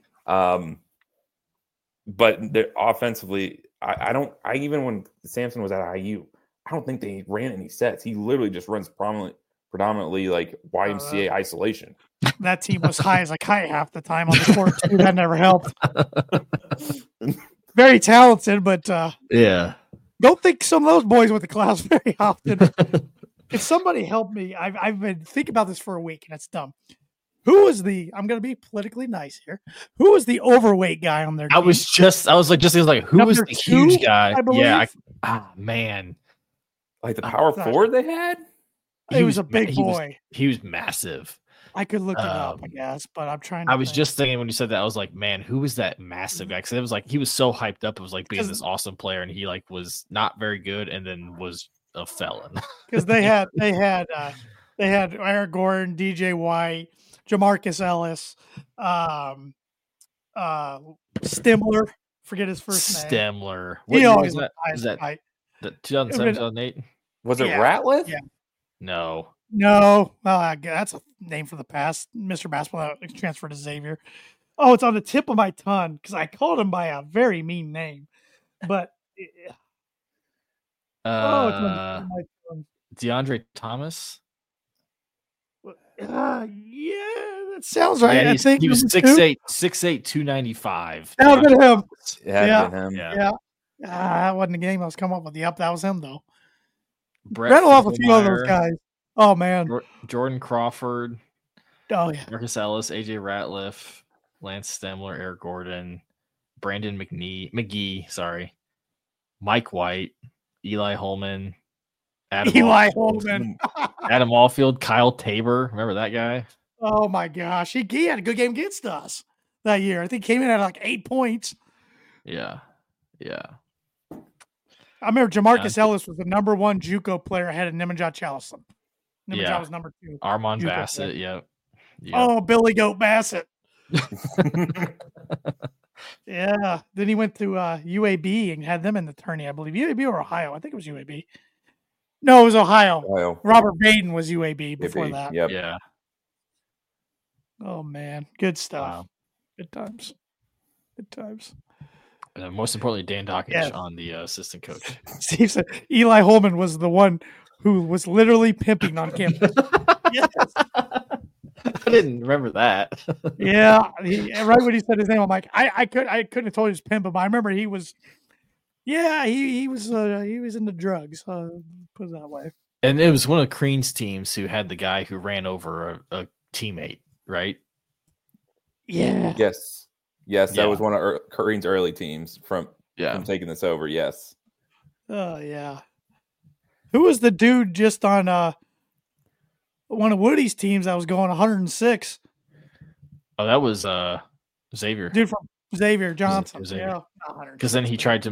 But offensively, even when Samson was at IU, I don't think they ran any sets. He literally just runs predominantly like YMCA isolation. That team was high as a kite half the time on the court too. That never helped. Very talented, but don't think some of those boys went to class very often. If somebody helped me, I've been thinking about this for a week, and it's dumb. Who was I'm going to be politically nice here. Who was the overweight guy on their team? I was like, who was the huge guy? Yeah. Man. Like the power forward they had? He was a big boy. He was massive. I could look it up, I guess, but I'm trying to I was just thinking when you said that, I was like, man, who was that massive guy? Because it was like he was so hyped up. It was like being this awesome player, and he like was not very good and then was a felon. Because they had Eric Gordon, DJ White, Jamarcus Ellis, Stimler. Forget his first name. Stimler. He always was that 2007, 2008? Was it Ratliff? Yeah. No. Well, that's a name for the past. Mr. Basketball transferred to Xavier. Oh, it's on the tip of my tongue because I called him by a very mean name. But it's on the tip of my tongue. DeAndre Thomas. Yeah, that sounds right. Yeah, I think he was 6'8", 295. That would have been him. Yeah. That wasn't the game I was coming up with. Yep, that was him though. Rattle off a few of those guys. Oh man, Jordan Crawford. Oh yeah, Marcus Ellis, AJ Ratliff, Lance Stemler, Eric Gordon, Brandon McGee. Sorry, Mike White, Eli Holman, Adam Alfield, Kyle Tabor. Remember that guy? Oh my gosh, he had a good game against us that year. I think he came in at like 8 points. Yeah. I remember Jamarcus Ellis was the number 1 JUCO player ahead of Nemanja Chalison. Nemanja was number 2. Armand JUCO Bassett, player. Yep. Oh, Billy Goat Bassett. Yeah. Then he went to UAB and had them in the tourney, I believe. UAB or Ohio? I think it was UAB. No, it was Ohio. Robert Baden was UAB before that. Yep. Yeah. Oh man, good stuff. Wow. Good times. Most importantly, Dan Dockage on the assistant coach. Steve said Eli Holman was the one who was literally pimping on campus. Yes. I didn't remember that. Yeah, right when he said his name, I'm like, I couldn't have told you his pimp, but I remember he was. Yeah, he was into drugs. Put it that way. And it was one of Crean's teams who had the guy who ran over a teammate, right? Yeah. Yes, that was one of Crean's early teams from taking this over. Yes. Oh yeah. Who was the dude just on one of Woody's teams that was going 106? Oh, that was Xavier. Dude from Xavier Johnson. Xavier. Because then they had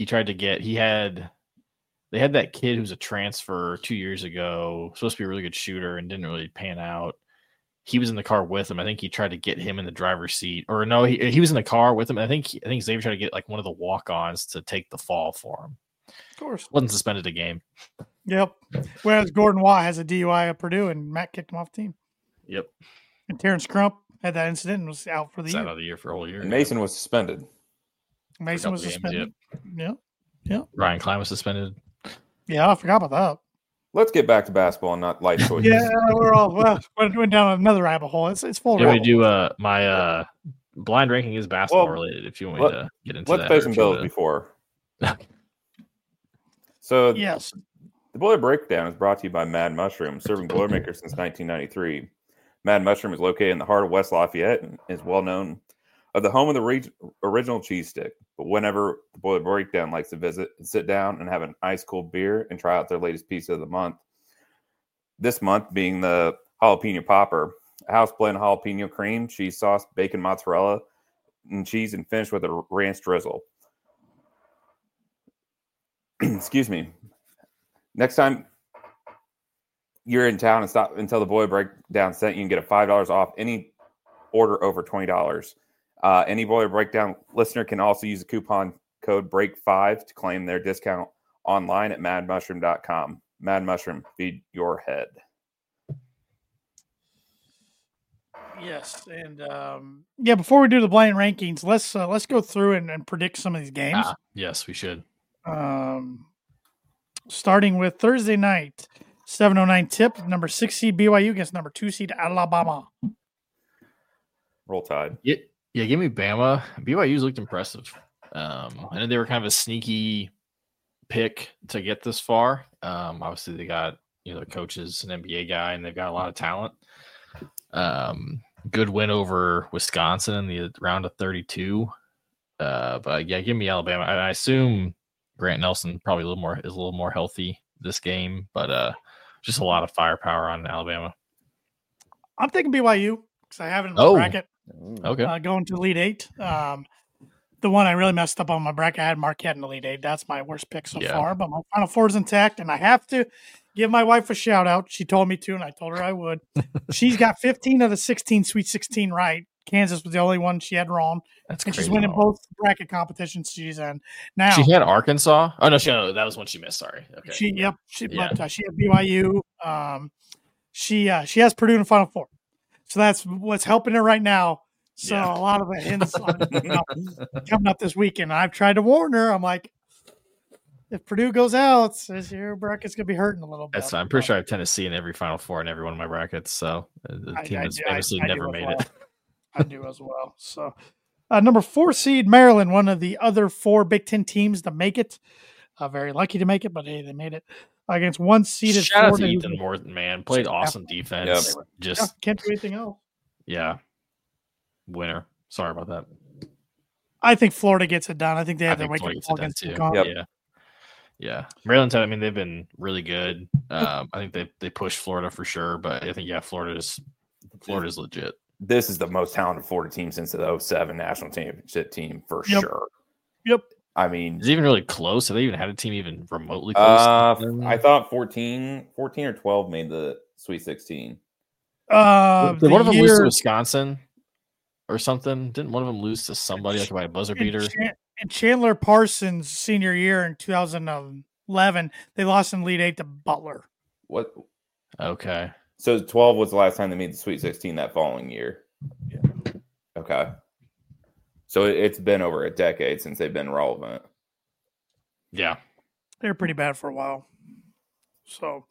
that kid who was a transfer 2 years ago, supposed to be a really good shooter and didn't really pan out. He was in the car with him. I think he tried to get him in the driver's seat, or no, he was in the car with him. I think Xavier tried to get like one of the walk-ons to take the fall for him. Of course, wasn't suspended a game. Yep. Whereas Gordon Watt has a DUI at Purdue, and Matt kicked him off the team. Yep. And Terrence Crump had that incident and was out for the year. Out of the year for a whole year. And Mason was suspended. Mason was suspended. Yep. Ryan Klein was suspended. Yeah, I forgot about that. Let's get back to basketball and not life choices. Yeah, went down another rabbit hole. It's full. Yeah, we do. My blind ranking is basketball related. If you want me to get into let's that, pay some bills before. So yes, the The Boiler Breakdown is brought to you by Mad Mushroom, serving Boilermakers since 1993. Mad Mushroom is located in the heart of West Lafayette and is well known of the home of the original cheese stick. But whenever the Boiler Breakdown likes to visit and sit down and have an ice cold beer and try out their latest pizza of the month, this month being the jalapeno popper, a house blend jalapeno cream, cheese sauce, bacon, mozzarella, and cheese, and finished with a ranch drizzle. Excuse me. Next time you're in town and stop until the Boiler Breakdown sent you and get a $5 off any order over $20. Any Boiler Breakdown listener can also use the coupon code BREAK5 to claim their discount online at madmushroom.com. Mad Mushroom, feed your head. Yes, and before we do the blind rankings, let's go through and predict some of these games. Yes, we should. Starting with Thursday night, 7:09 tip, number 6 seed BYU against number 2 seed Alabama. Roll Tide. Yeah, give me Bama. BYU's looked impressive. I know they were kind of a sneaky pick to get this far. Obviously, they got the coach is an NBA guy, and they've got a lot of talent. Good win over Wisconsin in the round of 32. But yeah, give me Alabama. I assume Grant Nelson probably is a little more healthy this game, but just a lot of firepower on Alabama. I'm thinking BYU because I have it in my bracket. Okay. Going to Elite Eight. The one I really messed up on my bracket, I had Marquette in Elite Eight. That's my worst pick so far, but my Final Four is intact, and I have to give my wife a shout out. She told me to, and I told her I would. She's got 15 of the 16 Sweet 16 right. Kansas was the only one she had wrong. That's and crazy. She's winning both bracket competitions she's in. Now she had Arkansas. Oh no, that was one she missed. Sorry. Okay. She had BYU. She has Purdue in the Final Four, so that's what's helping her right now. So a lot of the hints coming up this weekend. I've tried to warn her. I'm like, if Purdue goes out, your bracket's gonna be hurting a little bit. That's fine. I'm pretty sure I have Tennessee in every Final Four in every one of my brackets. So the team has famously never made it. I do as well. So number 4 seed Maryland, one of the other 4 Big Ten teams to make it. Very lucky to make it, but hey, they made it against 1 seeded Shout out Florida. to Ethan Morton, man. Played awesome defense. Yep. Just can't do anything else. Yeah. Winner. Sorry about that. I think Florida gets it done. I think they have their wake-up call against UConn. Yeah. Maryland, I mean, they've been really good. I think they pushed Florida for sure, but I think Florida's legit. This is the most talented Florida team since the 2007 national championship team for sure. Yep. I mean, is it even really close? Have they even had a team even remotely close? I thought 14 or 12 made the Sweet 16. Did one of them lose to Wisconsin or something? Didn't one of them lose to somebody like by a buzzer beater? And Chandler Parsons' senior year in 2011, they lost in Elite Eight to Butler. What? Okay. So 12 was the last time they made the Sweet 16 that following year. Yeah. Okay. So it's been over a decade since they've been relevant. Yeah. They were pretty bad for a while. So,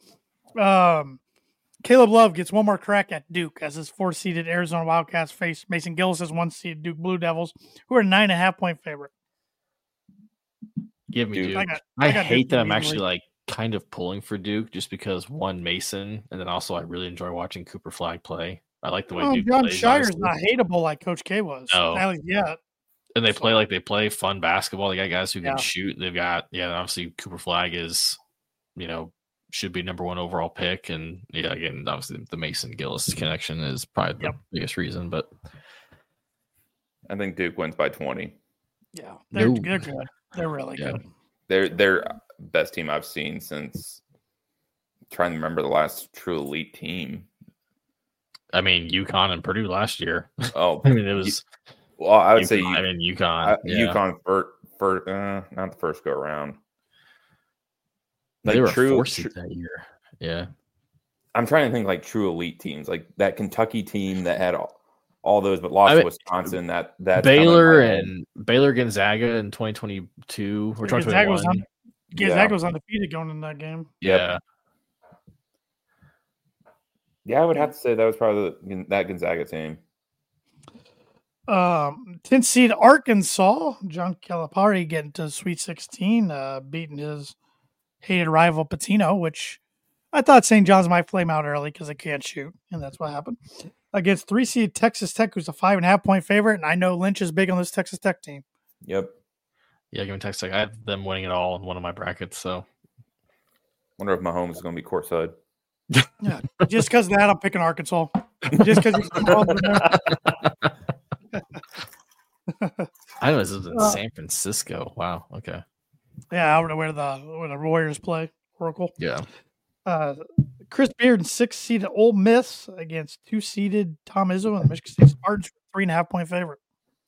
Caleb Love gets one more crack at Duke as his 4-seeded Arizona Wildcats face Mason Gillis as 1-seeded Duke Blue Devils, who are a 9.5-point favorite. Give me Duke. I hate that I'm actually kind of pulling for Duke just because one, Mason, and then also I really enjoy watching Cooper Flag play. I like the way Duke John plays. Shire's not hateable like Coach K was. No. At least yet. And they play fun basketball. They got guys who can shoot. They've got obviously Cooper Flag is, should be number 1 overall pick. And again, obviously the Mason Gillis connection is probably the biggest reason. But I think Duke wins by 20. Yeah, they're good. They're really good. They're best team I've seen since trying to remember the last true elite team. I mean, UConn and Purdue last year. Oh, I mean, it was. Well, I would say UConn. UConn for not the first go around. They were true that year. Yeah, I'm trying to think like true elite teams, like that Kentucky team that had all those, but lost to Wisconsin. That Baylor and Baylor Gonzaga in 2022 or 2021. Gonzaga was undefeated going in that game. Yeah. Yeah, I would have to say that was probably that Gonzaga team. 10th seed Arkansas, John Calipari getting to Sweet 16, beating his hated rival Patino, which I thought St. John's might flame out early because they can't shoot, and that's what happened. Against 3-seed Texas Tech, who's a 5.5-point favorite, and I know Lynch is big on this Texas Tech team. Yep. Yeah, give me Texas Tech. I have them winning it all in one of my brackets. So, Wonder if Mahomes is going to be courtside. Yeah, just because of that, I'm picking Arkansas. Just because he's I know this is in San Francisco. Wow. Okay. Yeah, I don't know where the Warriors play. Oracle. Yeah. Chris Beard, 6-seeded Ole Miss against 2-seeded Tom Izzo and the Michigan State Spartans, 3.5-point favorite.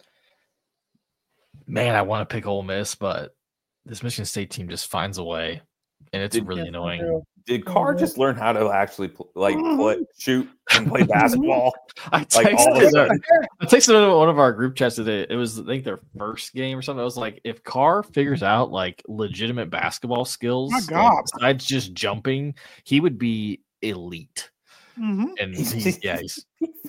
Man, I want to pick Ole Miss, but this Michigan State team just finds a way, and it's really annoying. Did Carr just learn how to actually play, shoot, and play basketball? I texted one of our group chats today. It was, I think, their first game or something. I was like, if Carr figures out like legitimate basketball skills, besides just jumping, he would be elite. Mm-hmm. And he's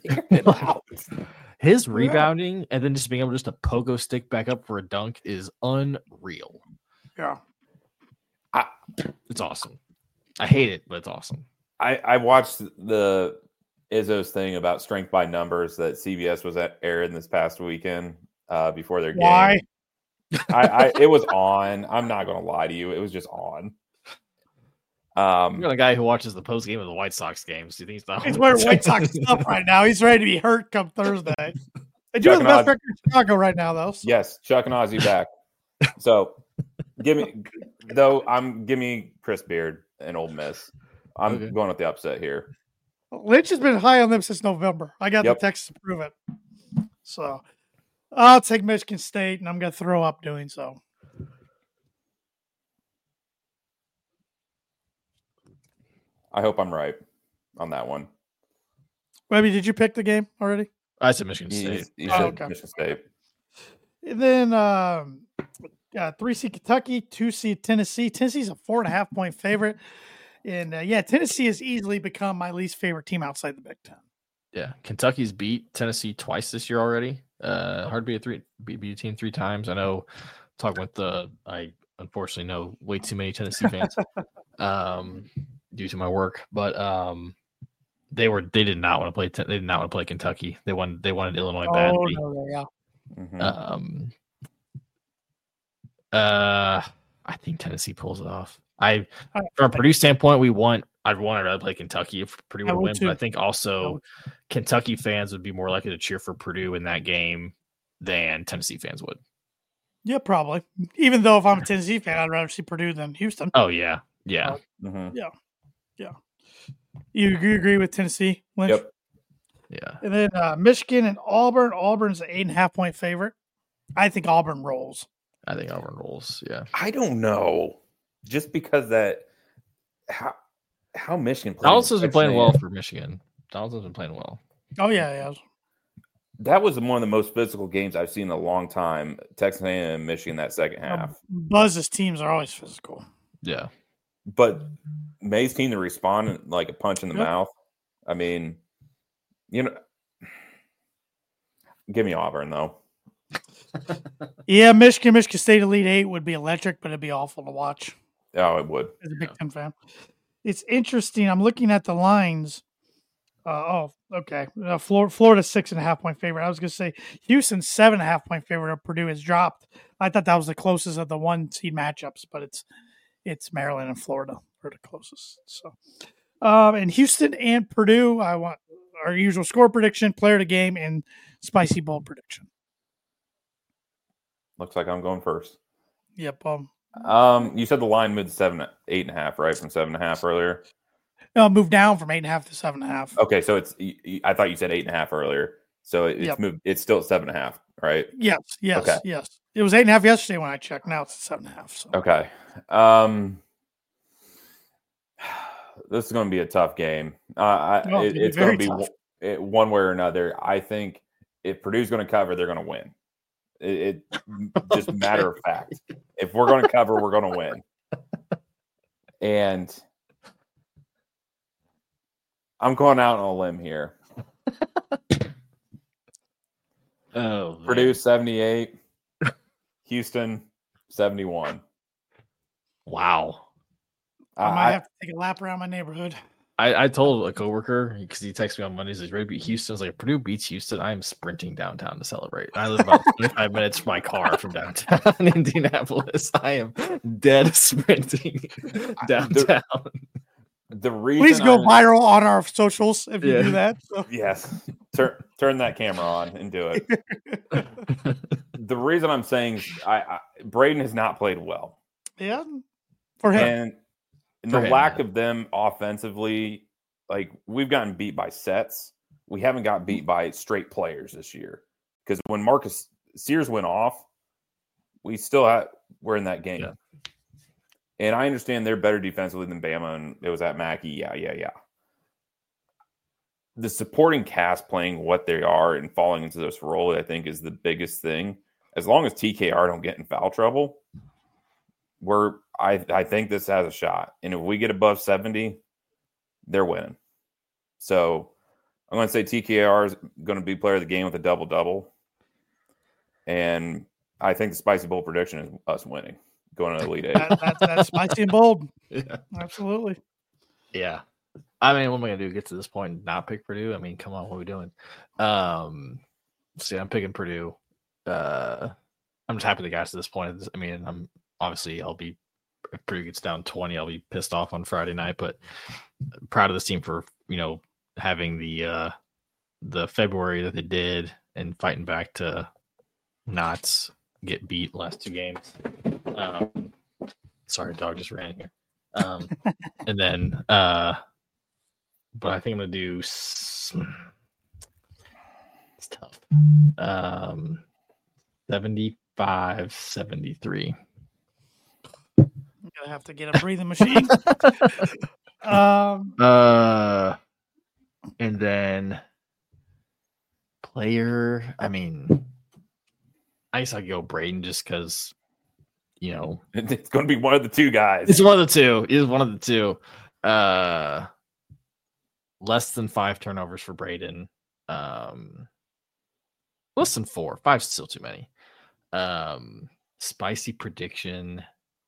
his rebounding and then just being able just to pogo stick back up for a dunk is unreal. Yeah, it's awesome. I hate it, but it's awesome. I watched the Izzo's thing about strength by numbers that CBS was airing this past weekend before their game. Why? It was on. I'm not going to lie to you. It was just on. You're the guy who watches the post game of the White Sox games. Do you think he's wearing White Sox stuff right now? He's ready to be hurt come Thursday. They do have the best record in Chicago right now, though. So. Yes, Chuck and Ozzy back. So give me Chris Beard and Ole Miss. I'm going with the upset here. Lynch has been high on them since November. I got the text to prove it. So I'll take Michigan State, and I'm going to throw up doing so. I hope I'm right on that one. Webby, did you pick the game already? I said Michigan State. You said Michigan State. And then 3-seed Kentucky, 2-seed Tennessee. Tennessee's a 4.5-point favorite. And Tennessee has easily become my least favorite team outside the Big Ten. Yeah, Kentucky's beat Tennessee twice this year already. Hard to beat a team 3 times. I know. Talking with I unfortunately know way too many Tennessee fans due to my work, but they did not want to play. They did not want to play Kentucky. They wanted Illinois badly. No, yeah. Mm-hmm. I think Tennessee pulls it off. From a Purdue standpoint, I'd rather play Kentucky if Purdue would win, but I think also Kentucky fans would be more likely to cheer for Purdue in that game than Tennessee fans would. Yeah, probably. Even though if I'm a Tennessee fan, I'd rather see Purdue than Houston. Oh yeah. Yeah. Yeah. You agree with Tennessee, Lynch? Yep. Yeah. And then Michigan and Auburn. Auburn's an 8.5-point favorite. I think Auburn rolls. I think Auburn rolls. Yeah. I don't know. Just because how Michigan plays. Donaldson's been playing well for Michigan. Donaldson's been playing well. Oh yeah. That was one of the most physical games I've seen in a long time. Texas A&M and Michigan that second half. Buzz's teams are always physical. Yeah. But May's team to respond like a punch in the mouth. I mean, give me Auburn though. Yeah, Michigan State Elite 8 would be electric, but it'd be awful to watch. Oh, it would. As a Big Ten fan. It's interesting. I'm looking at the lines. Okay. Florida 6.5-point favorite. I was going to say Houston 7.5-point favorite of Purdue has dropped. I thought that was the closest of the 1-seed matchups, but it's Maryland and Florida are the closest. So, and Houston and Purdue, I want our usual score prediction, player of the game, and spicy bold prediction. Looks like I'm going first. Yep. You said the line moved to 8.5, right? From 7.5 earlier. No, moved down from 8.5 to 7.5. Okay, so I thought you said 8.5 earlier, so it's moved. It's still at 7.5, right? Yes. Okay. Yes. It was 8.5 yesterday when I checked. Now it's 7.5. So. Okay. This is going to be a tough game. It's going to be one way or another. I think if Purdue's going to cover, they're going to win. It just matter of fact. If we're going to cover, we're going to win. And I'm going out on a limb here. Purdue 78, Houston 71. Wow. I might have to take a lap around my neighborhood. I told a coworker because he texted me on Mondays, he's ready to beat Houston. I was like, Purdue beats Houston, I am sprinting downtown to celebrate. I live about 25 minutes from my car from downtown Indianapolis. I am dead sprinting downtown. The reason Please go viral on our socials if you do that. So. Yes. Turn that camera on and do it. The reason I'm saying Braden has not played well. Yeah. For him. And the lack of them offensively, like we've gotten beat by sets. We haven't got beat by straight players this year. Because when Marcus Sears went off, we're in that game. Yeah. And I understand they're better defensively than Bama, and it was at Mackey. Yeah. The supporting cast playing what they are and falling into this role, I think, is the biggest thing. As long as TKR don't get in foul trouble, I think this has a shot. And if we get above 70, they're winning. So I'm going to say TKR is going to be player of the game with a double-double. And I think the Spicy Bowl prediction is us winning, going to the Elite Eight. That's spicy and bold. Yeah. Absolutely. Yeah. I mean, what am I going to do? Get to this point and not pick Purdue? I mean, come on, what are we doing? See, I'm picking Purdue. I'm just happy the guys to this point. I mean, I'll be, if Purdue gets down 20, I'll be pissed off on Friday night, but proud of this team for, having the February that they did and fighting back to not get beat last 2 games. Sorry, dog just ran here. And then, but I think I'm going to do, it's tough. 75-73. I'm gonna have to get a breathing machine. And then player. I mean, I guess I go Braden just because, it's going to be one of the 2 guys. It's one of the 2. It is one of the 2. Less than 5 turnovers for Braden. Less than 4. 5's still too many. Spicy prediction.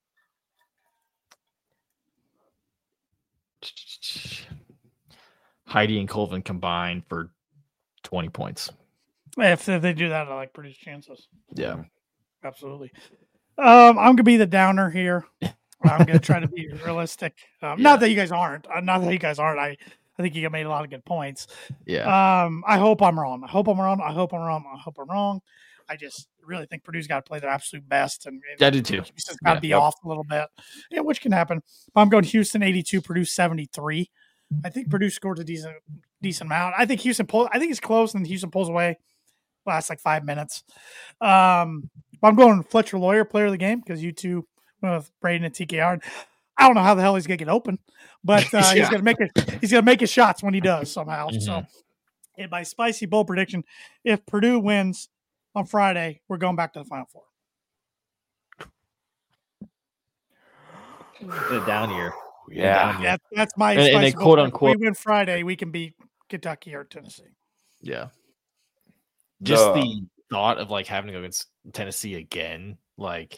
Heidi and Colvin combined for 20 points. If they do that, I like Purdue's chances. Yeah. Absolutely. I'm going to be the downer here. I'm going to try to be realistic. Not that you guys aren't. I think you made a lot of good points. Yeah. I hope I'm wrong. I just really think Purdue's got to play their absolute best. And I do too. Houston's got to be off a little bit. Yeah, which can happen. I'm going Houston 82, Purdue 73. I think Purdue scored a decent amount. I think it's close, and Houston pulls away last like 5 minutes. I'm going Fletcher Lawyer, player of the game, because you two went with Braden and TKR. I don't know how the hell he's gonna get open, but he's gonna make it. He's gonna make his shots when he does somehow. Mm-hmm. So, in my spicy bowl prediction, if Purdue wins on Friday, we're going back to the Final Four. Down here. Yeah. That's my and they quote unquote. If we win Friday, we can beat Kentucky or Tennessee. Yeah. Just the thought of like having to go against Tennessee again, like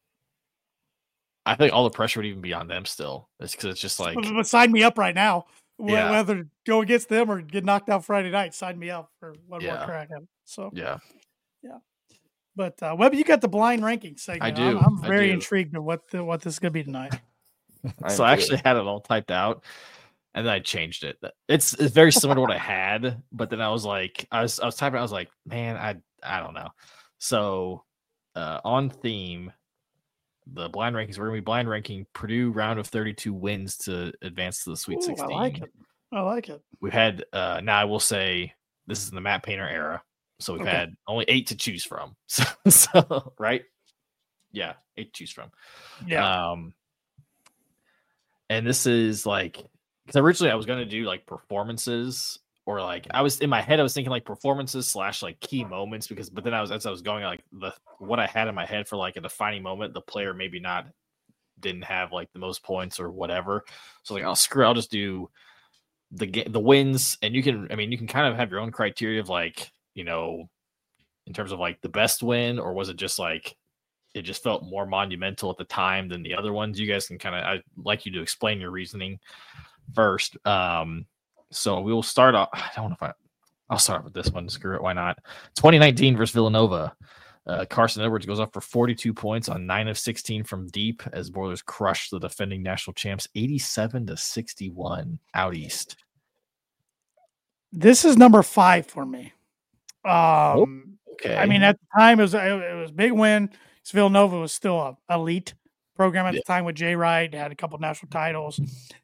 I think all the pressure would even be on them still. It's because it's just like, but sign me up right now. Whether go against them or get knocked out Friday night, sign me up for one more crack at it. So yeah. But Webb, you got the blind ranking segment. I do. I'm very intrigued of what this is going to be tonight. So I actually had it all typed out, and then I changed it. It's very similar to what I had, but then I was like, I was typing. I was like, man, I don't know. So on theme, the blind rankings, we're going to be blind ranking Purdue round of 32 wins to advance to the Sweet 16. I like it. We've had now I will say this is in the Matt Painter era, so we've had only 8 to choose from. So right, 8 to choose from. Yeah. And this is like, because originally I was going to do like performances, or like I was in my head I was thinking like performances / like key moments, but then as I was going, like what I had in my head for like a defining moment, the player maybe didn't have like the most points or whatever. So like, I'll just do the wins, and you can kind of have your own criteria of like, in terms of like the best win, or was it just like it just felt more monumental at the time than the other ones. You guys can I'd like you to explain your reasoning first. So we will start off. I don't know if I'll start with this one. Screw it. Why not? 2019 versus Villanova. Carson Edwards goes up for 42 points on 9 of 16 from deep as Boilers crushed the defending national champs 87-61 out east. This is number 5 for me. Okay. I mean, at the time, it was a big win. Villanova was still an elite program at the time with Jay Wright. Had a couple national titles.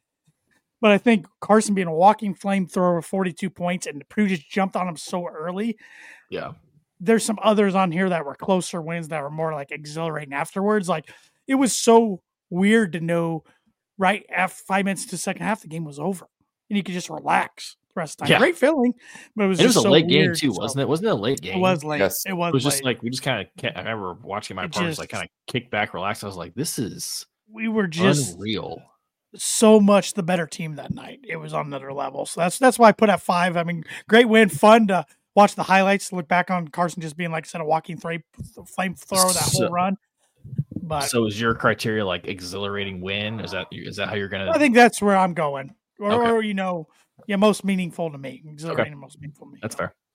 But I think Carson being a walking flamethrower with 42 points and Purdue just jumped on him so early. Yeah. There's some others on here that were closer wins that were more like exhilarating afterwards. Like, it was so weird to know right after 5 minutes to the second half, the game was over and you could just relax the rest of the time. Yeah. Great feeling, but it was It was just a so late game weird, too, wasn't it? Wasn't it a late game? It was late. Yes. It was. It was just late. like we just kind of. I remember watching my partners like kind of kick back, relax. I was like, "This is we were just unreal." So much the better team that night. It was on another level. So that's why I put at 5. I mean, great win, fun to watch the highlights, look back on Carson just being, like I said, a walking flamethrower that whole run. But so is your criteria like exhilarating win? Is that how you're gonna? I think that's where I'm going, or Okay. most meaningful to me. Exhilarating, most meaningful to me. That's fair.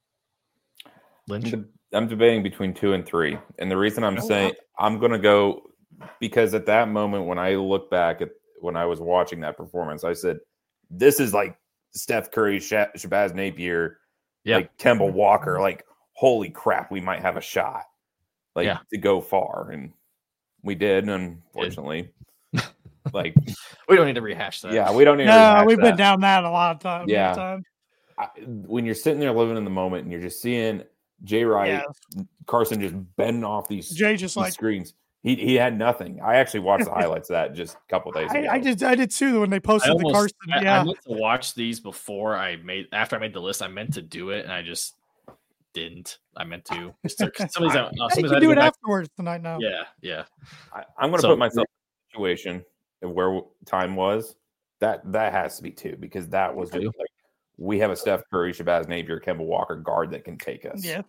Lynch, I'm debating between 2 and 3, and the reason I'm saying I'm going to go because at that moment when I look back at when I was watching that performance, I said, "This is like Steph Curry, Shabazz Napier, like Kemba Walker. Like, holy crap, we might have a shot, to go far." And we did, unfortunately. Like, we don't need to rehash that. Yeah, we don't need to rehash we've been down that a lot of times. Yeah. When you're sitting there living in the moment and you're just seeing Jay Wright, Carson just bending off these screens. He had nothing. I actually watched the highlights of that just a couple of days ago. I did too when they posted the Carson. I meant to watch these before after I made the list. I meant to do it and I just didn't. I meant to. Somebody's can do it afterwards tonight now. Yeah. I'm going to put myself in a situation of where time was. That has to be 2 because that was just like we have a Steph Curry, Shabazz Napier, Kemba Walker guard that can take us. Yeah.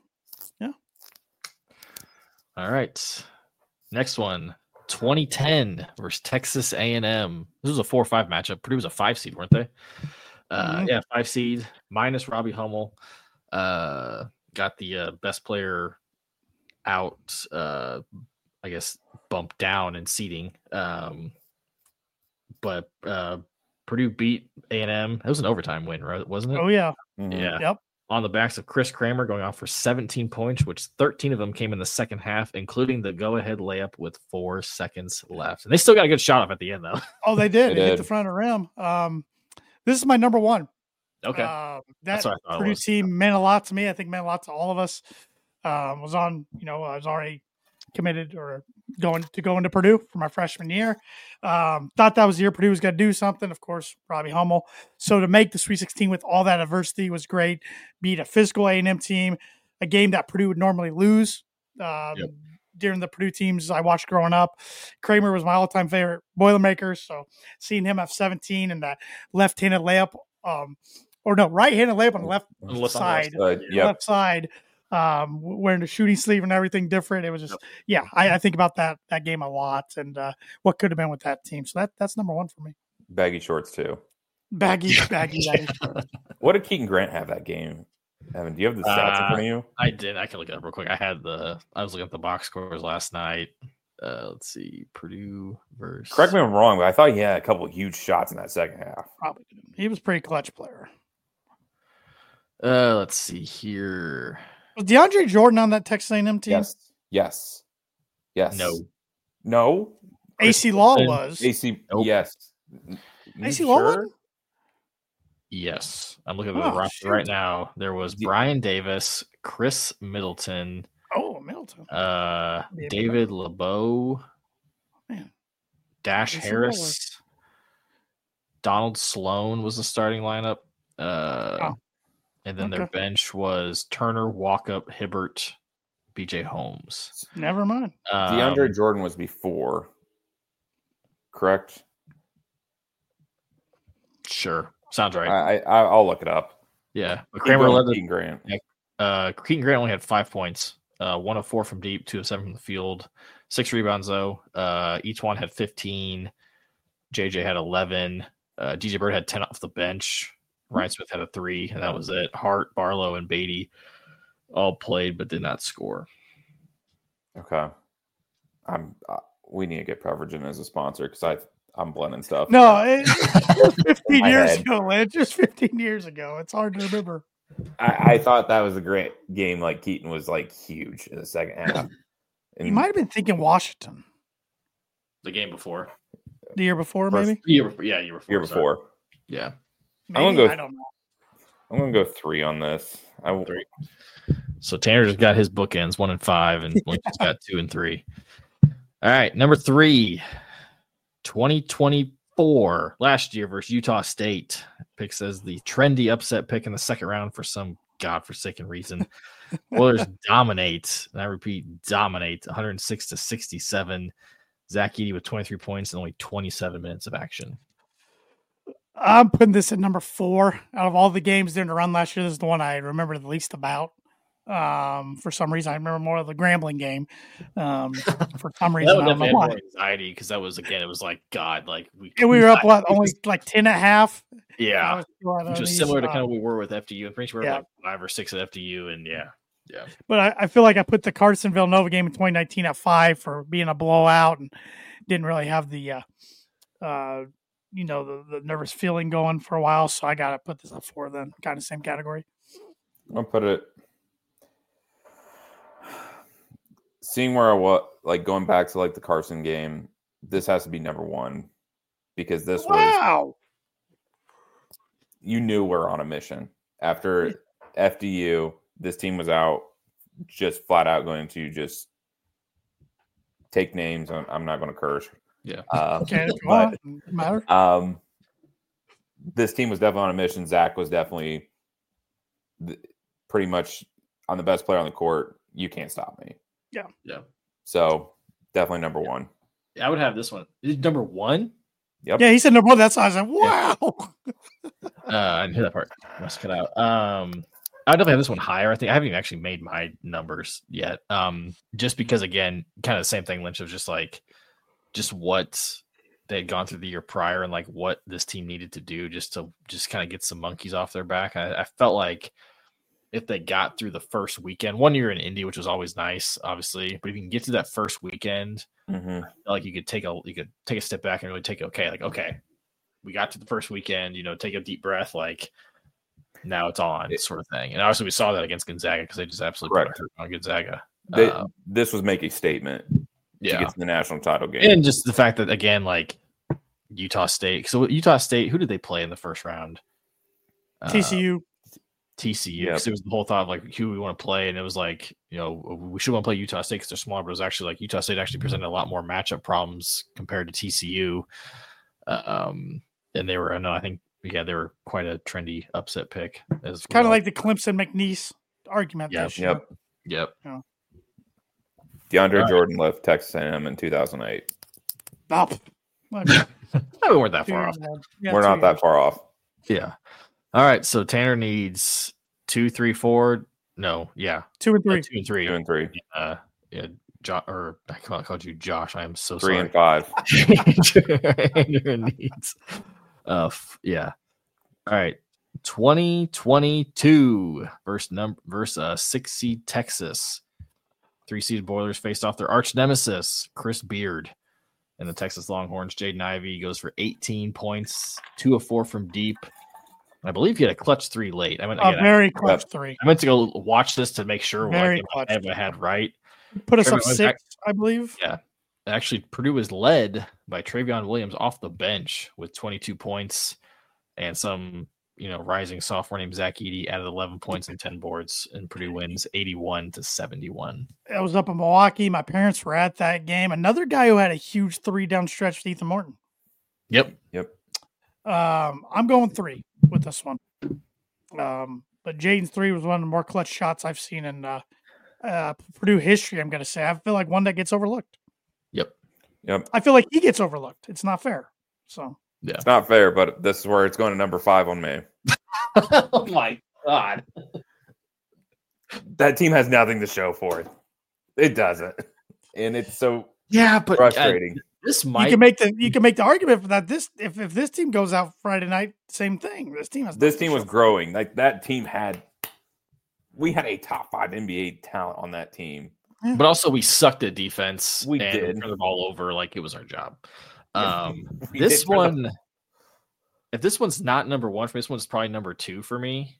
All right. Next one, 2010 versus Texas A&M. This was a 4-5 matchup. Purdue was a 5 seed, weren't they? 5 seed minus Robbie Hummel. Got the best player out, I guess, bumped down in seeding. But Purdue beat A&M. It was an overtime win, right? Wasn't it? Oh, yeah. Mm-hmm. Yeah. Yep. On the backs of Chris Kramer going off for 17 points, which 13 of them came in the second half, including the go-ahead layup with 4 seconds left. And they still got a good shot off at the end, though. Oh, they did. They hit the front of the rim. This is my number 1. Okay. That Purdue team meant a lot to me. I think meant a lot to all of us. I was already committed or going to Purdue for my freshman year. Thought that was the year Purdue was going to do something. Of course, Robbie Hummel. So to make the Sweet 16 with all that adversity was great. Beat a physical A&M team, a game that Purdue would normally lose. During the Purdue teams I watched growing up, Kramer was my all-time favorite Boilermaker. So seeing him have 17 and that left-handed layup, right-handed layup on the left side, left side. Wearing the shooting sleeve and everything different. It was just, I think about that game a lot and what could have been with that team. So that's number 1 for me. Baggy shorts too. Baggy. What did Keaton Grant have that game? Evan, do you have the stats in front of you? I did. I can look it up real quick. I was looking at the box scores last night. Let's see, Purdue versus. Correct me if I'm wrong, but I thought he had a couple of huge shots in that second half. Probably. He was a pretty clutch player. Let's see here. Was DeAndre Jordan on that Texas A&M team? Yes. No. AC Law was. AC. Nope. Yes. AC Law was? Yes. I'm looking at the roster right now. There was Brian Davis, Chris Middleton. Oh, Middleton. David LeBeau. Man. Dash AC Harris. Donald Sloan was the starting lineup. And then their bench was Turner, Walkup, Hibbert, BJ Holmes. Never mind. DeAndre Jordan was before, correct? Sure. Sounds right. I'll look it up. Yeah. But Kramer led Keaton Grant. Keaton Grant only had 5 points 1 of 4 from deep, 2 of 7 from the field, 6 rebounds though. Each one had 15. JJ had 11. DJ Bird had 10 off the bench. Ryan Smith had a 3, and that was it. Hart, Barlow, and Beatty all played but did not score. Okay. We need to get Prevagen as a sponsor because I'm blending stuff. No, it's 15 years head. ago, Lynch. Just 15 years ago. It's hard to remember. I thought that was a great game. Like Keaton was like huge in the second half. You might have been thinking Washington The game before. the year before, maybe. Year before. Yeah, year before. Year before. Sorry. Yeah. Maybe, I don't know. I'm gonna go 3 on this. 3. So Tanner just got his bookends 1 and 5, and Lynch just got 2 and 3. All right, number 3, 2024, last year versus Utah State. Picks as the trendy upset pick in the second round for some godforsaken reason. Oilers dominate, and I repeat, dominate 106-67. Zach Edey with 23 points and only 27 minutes of action. I'm putting this at number 4. Out of all the games during the run last year, this is the one I remember the least about. For some reason, I remember more of the Grambling game. For some reason, That I don't know definitely had why. more anxiety because that was, again, it was like, God, like we We were up, only like 10 and a half? Yeah. Which was similar to kind of what we were with FDU. I'm pretty sure we were like 5 or 6 at FDU, and yeah. But I feel like I put the Carson Villanova game in 2019 at 5 for being a blowout and didn't really have the, the nervous feeling going for a while. So I got to put this at 4 then, kind of same category. I'll put it. Seeing where I was, like going back to like the Carson game, this has to be number 1 because this was. You knew we're on a mission. After FDU, this team was out, just flat out going to just take names. I'm not going to curse. Yeah. But this team was definitely on a mission. Zach was definitely pretty much on the best player on the court. You can't stop me. Yeah. So definitely number 1. Yeah, I would have this one. Is it number 1? Yep. Yeah, he said number 1. That's why I was like, wow. I didn't hear that part. Must cut out. I would definitely have this one higher. I think I haven't even actually made my numbers yet. Just because, again, kind of the same thing. Lynch was just like, just what they had gone through the year prior and like what this team needed to do just to kind of get some monkeys off their back. I felt like if they got through the first weekend, 1 year in Indy, which was always nice, obviously, but if you can get to that first weekend, like you could take a step back and really take okay, we got to the first weekend, take a deep breath, like now it's on, sort of thing. And obviously we saw that against Gonzaga because they just absolutely put a hurt on Gonzaga. This was make a statement to get to the national title game. And just the fact that, again, like Utah State. So Utah State, who did they play in the first round? TCU. Because it was the whole thought of like who we want to play, and it was like, we should want to play Utah State because they're smaller, but it was actually like Utah State actually presented a lot more matchup problems compared to TCU. And they were, I think, they were quite a trendy upset pick. As kind of like the Clemson McNeese argument. Yep. Yeah. DeAndre Jordan left Texas A&M in 2008. Stop. We weren't that far off. Yeah, we're not that far off. Yeah. All right. So Tanner needs 2, 3, 4. No. Yeah. 2 and 3. 2 and 3. Yeah. I called you Josh. I am so 3 sorry. and 5. Andrew needs. Yeah. All right. 2022 versus 6 seed Texas. 3 seed Boilers faced off their arch nemesis, Chris Beard. And the Texas Longhorns, Jaden Ivey goes for 18 points, 2 of 4 from deep. I believe he had a clutch 3 late. Very clutch 3. I meant to go watch this to make sure I had right. Put us up 6, I believe. Yeah. Actually, Purdue was led by Travion Williams off the bench with 22 points, and some, rising sophomore named Zach Edey added 11 points and 10 boards, and Purdue wins 81-71. I was up in Milwaukee. My parents were at that game. Another guy who had a huge 3 down stretch with Ethan Morton. Yep. I'm going 3 with this one. But Jaden's 3 was one of the more clutch shots I've seen in Purdue history, I'm going to say. I feel like one that gets overlooked. Yep. I feel like he gets overlooked. It's not fair. So yeah, it's not fair, but this is where it's going to number 5 on me. Oh my God. That team has nothing to show for it. It doesn't, and it's so but frustrating. This might you can make the argument for that. If this team goes out Friday night, same thing. This team was growing. Like that team we had a top 5 NBA talent on that team. Yeah. But also we sucked at defense. We and did. We turned the ball over like it was our job. This one, if this one's not number 1 for me, this one's probably number 2 for me.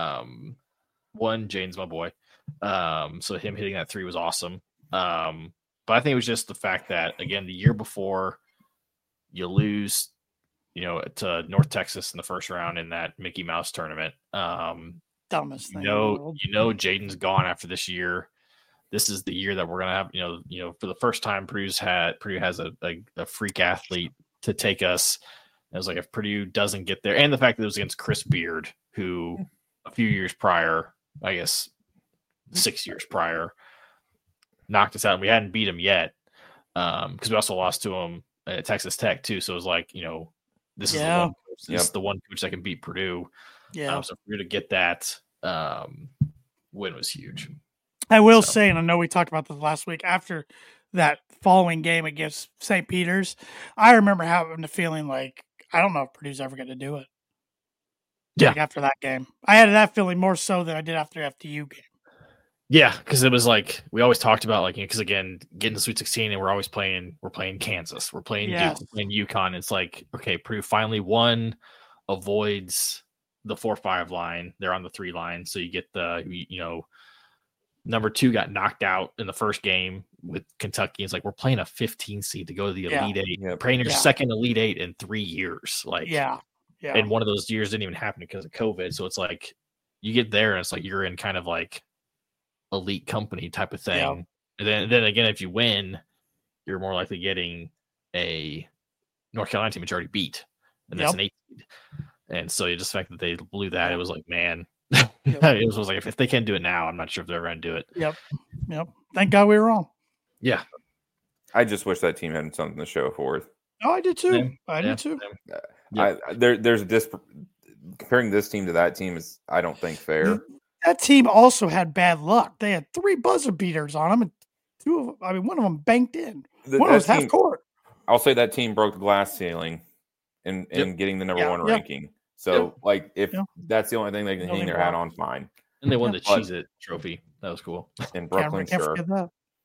One, Jaden's my boy. So him hitting that 3 was awesome. But I think it was just the fact that, again, the year before you lose, to North Texas in the first round in that Mickey Mouse tournament. Dumbest thing. Jaden's gone after this year. This is the year that we're gonna have, for the first time, Purdue has a freak athlete to take us. And it was like, if Purdue doesn't get there, and the fact that it was against Chris Beard, who a few years prior, I guess 6 years prior, knocked us out, and we hadn't beat him yet, because we also lost to him at Texas Tech too. So it was like, this is the one coach that can beat Purdue. Yeah. So for you to get that win was huge. I will say, and I know we talked about this last week, after that following game against St. Peter's, I remember having the feeling like, I don't know if Purdue's ever going to do it. Yeah. Like after that game. I had that feeling more so than I did after the FDU game. Yeah, because it was like, we always talked about, like, because again, getting to Sweet 16, and we're playing Kansas, we're playing Duke, we're playing UConn. It's like, okay, Purdue finally avoids the 4-5 line. They're on the 3 line. So you get number 2 got knocked out in the first game with Kentucky. It's like, we're playing a 15 seed to go to the Elite 8. Yep. Playing your second Elite 8 in 3 years. Like, and one of those years didn't even happen because of COVID. So it's like, you get there and it's like, you're in kind of like elite company type of thing. Yeah. And then again, if you win, you're more likely getting a North Carolina team that you already beat. And that's an 8 seed. And so just the fact that they blew that, it was like, man, it was like, if they can't do it now, I'm not sure if they're going to do it. Yep. Thank God we were wrong. Yeah. I just wish that team had something to show for it. Oh, I did too. I did too. There's comparing this team to that team is, I don't think, fair. That team also had bad luck. They had 3 buzzer beaters on them, and one of them banked in. One was half court. I'll say that team broke the glass ceiling in getting the number 1 ranking. So, if that's the only thing they can hang their hat on, fine. And they won the Cheez-It trophy. That was cool. In Brooklyn, can't forget that.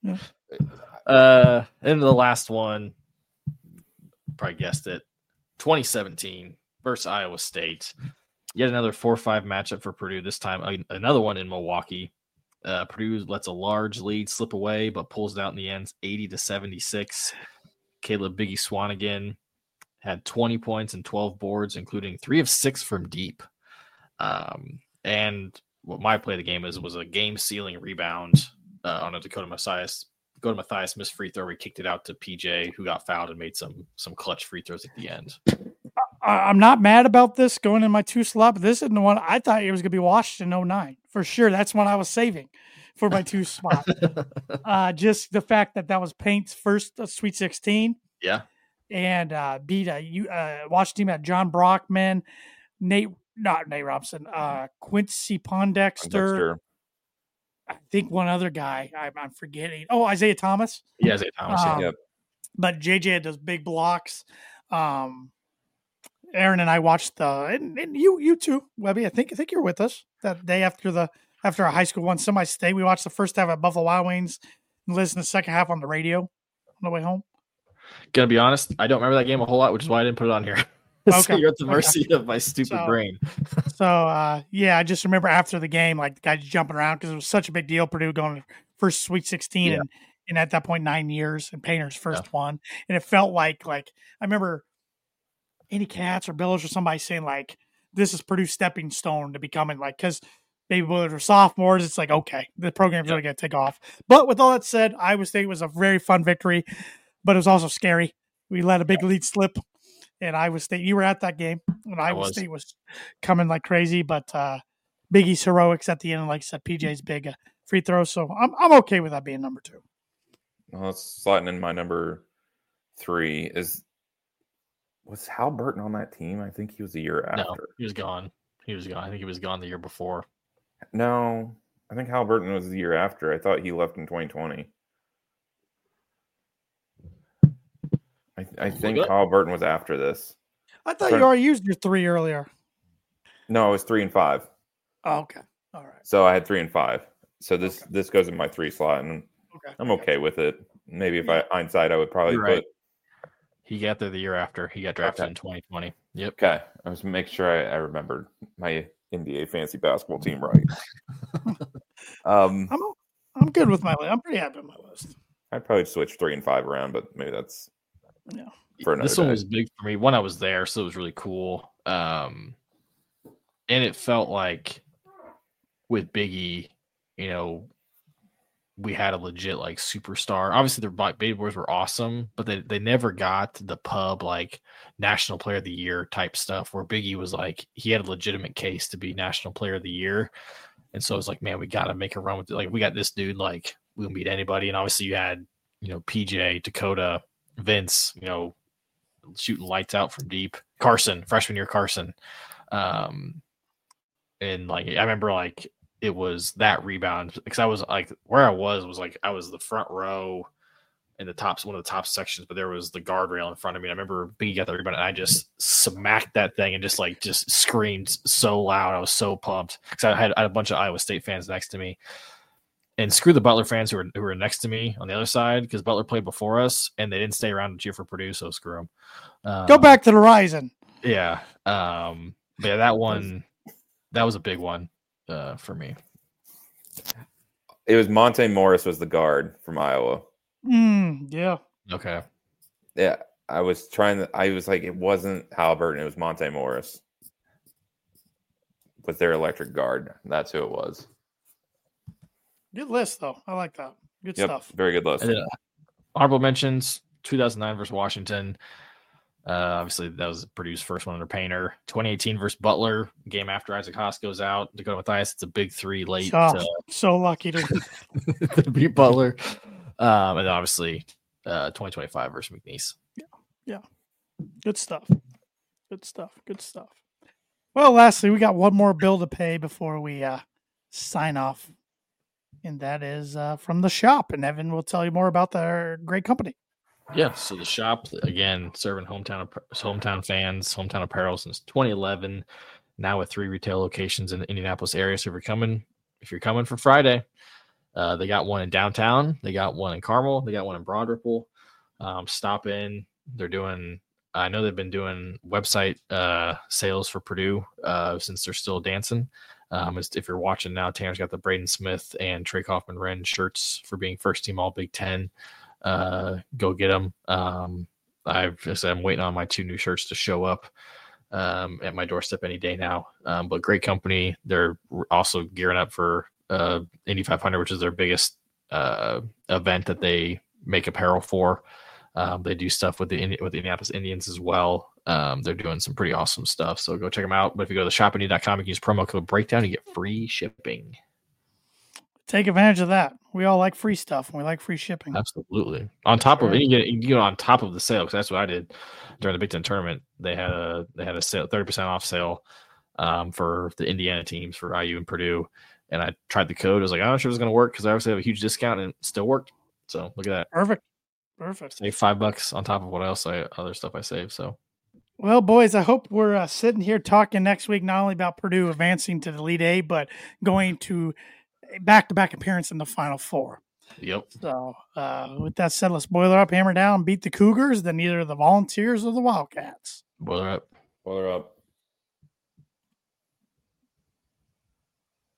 Yeah. And the last one, probably guessed it, 2017 versus Iowa State. Yet another 4-5 matchup for Purdue. This time, another one in Milwaukee. Purdue lets a large lead slip away, but pulls it out in the end, 80-76. Caleb Biggie Swanigan had 20 points and 12 boards, including 3 of 6 from deep. And what my play of the game was a game-sealing rebound on a Dakota Mathias missed free throw where he kicked it out to PJ, who got fouled and made some clutch free throws at the end. I'm not mad about this going in my 2 slot, but this isn't the one I thought it was going to be Washington 09. For sure, that's one I was saving for my 2 spot. Just the fact that was Paint's first Sweet 16. Yeah. And beat a Washington team at John Brockman, not Nate Robinson, Quincy Pondexter. I think one other guy I'm forgetting. Oh, Isaiah Thomas. Yeah, Isaiah Thomas. Yep. But JJ had those big blocks. Aaron and I watched and you too, Webby. I think you were with us that day after our high school won semi-state. We watched the first half at Buffalo Wild Wings and listened to the second half on the radio on the way home. Gonna be honest, I don't remember that game a whole lot, which is why I didn't put it on here. So you're at the mercy of my stupid brain. I just remember after the game, like the guys jumping around because it was such a big deal. Purdue going first Sweet 16 and at that point 9 years, and Painter's first one, and it felt like I remember Andy Katz or Billups or somebody saying like this is Purdue's stepping stone to becoming because baby boys are sophomores. It's like, okay, the program's really going to take off. But with all that said, Iowa State was a very fun victory, but it was also scary. We let a big lead slip. And Iowa State, you were at that game, and Iowa State was coming like crazy. But Biggie's heroics at the end, like I said, PJ's big free throw. So I'm okay with that being number 2. Well, it's slotting in my number 3. Was Hal Burton on that team? I think he was the year after. No, he was gone. I think he was gone the year before. No, I think Hal Burton was the year after. I thought he left in 2020. I think Halliburton was after this. I thought you already used your 3 earlier. No, it was 3 and 5. Oh, okay. All right. So I had 3 and 5. So this goes in my 3 slot, and I'm okay with it. Maybe if I hindsight, I would probably put. He got there the year after. He got drafted in 2020. Yep. Okay. I was making sure I remembered my NBA fantasy basketball team right. I'm good with my list. I'm pretty happy with my list. I'd probably switch 3 and 5 around, but maybe that's for another This one was big for me. One, I was there, so it was really cool. And it felt like with Biggie, we had a legit like superstar. Obviously, their baby boys were awesome, but they never got the pub like National Player of the Year type stuff where Biggie was like he had a legitimate case to be National Player of the Year, and so it's like, man, we got to make a run with it. Like we got this dude, like we'll beat anybody. And obviously, you had PJ, Dakota, Vince, shooting lights out from deep. Carson, freshman year Carson, and like I remember like. It was that rebound because I was like where I was like I was the front row in the top, one of the top sections, but there was the guardrail in front of me. And I remember Biggie got the rebound and I just smacked that thing and just screamed so loud. I was so pumped because I had a bunch of Iowa State fans next to me. And screw the Butler fans who were next to me on the other side because Butler played before us and they didn't stay around to cheer for Purdue, so screw them. Go back to the Rising. Yeah. But yeah, that was a big one. For me, it was Monte Morris was the guard from Iowa. Yeah. Okay. Yeah, I was like, it wasn't Halliburton, it was Monte Morris with their electric guard. That's who it was. Good list, though. I like that. Good stuff. Very good list. Honorable mentions: 2009 versus Washington. Obviously, that was Purdue's first one under Painter. 2018 versus Butler, game after Isaac Haas goes out. Dakota Mathias, it's a big 3 late. So lucky to beat Butler. And obviously, 2025 versus McNeese. Yeah. Good stuff. Well, lastly, we got one more bill to pay before we sign off. And that is from the shop. And Evan will tell you more about their great company. Yeah, so the shop, again, serving hometown fans, hometown apparel since 2011, now with 3 retail locations in the Indianapolis area. So if you're coming for Friday, they got one in downtown, they got one in Carmel, they got one in Broad Ripple. Stop in. I know they've been doing website sales for Purdue since they're still dancing. If you're watching now, Tanner's got the Braden Smith and Trey Kaufman-Renn shirts for being first team All Big Ten. Go get them. I'm waiting on my 2 new shirts to show up at my doorstep any day now. But great company. They're also gearing up for Indy 500, which is their biggest event that they make apparel for. They do stuff with the Indianapolis Indians as well. They're doing some pretty awesome stuff. So go check them out. But if you go to shopindy.com, you can use promo code Breakdown, you get free shipping. Take advantage of that. We all like free stuff, and we like free shipping. Absolutely. On top of it, you get on top of the sale, because that's what I did during the Big Ten tournament. They had a sale, 30% off sale for the Indiana teams, for IU and Purdue. And I tried the code. I was like, I'm not sure it was going to work because I obviously have a huge discount, and it still worked. So look at that. Perfect. Save $5 on top of what else other stuff I saved. So. Well, boys, I hope we're sitting here talking next week not only about Purdue advancing to the Elite Eight, but going to back-to-back appearance in the Final Four. Yep. So with that said, let's boiler up, hammer down, beat the Cougars, then either the Volunteers or the Wildcats. Boiler up. Boiler up.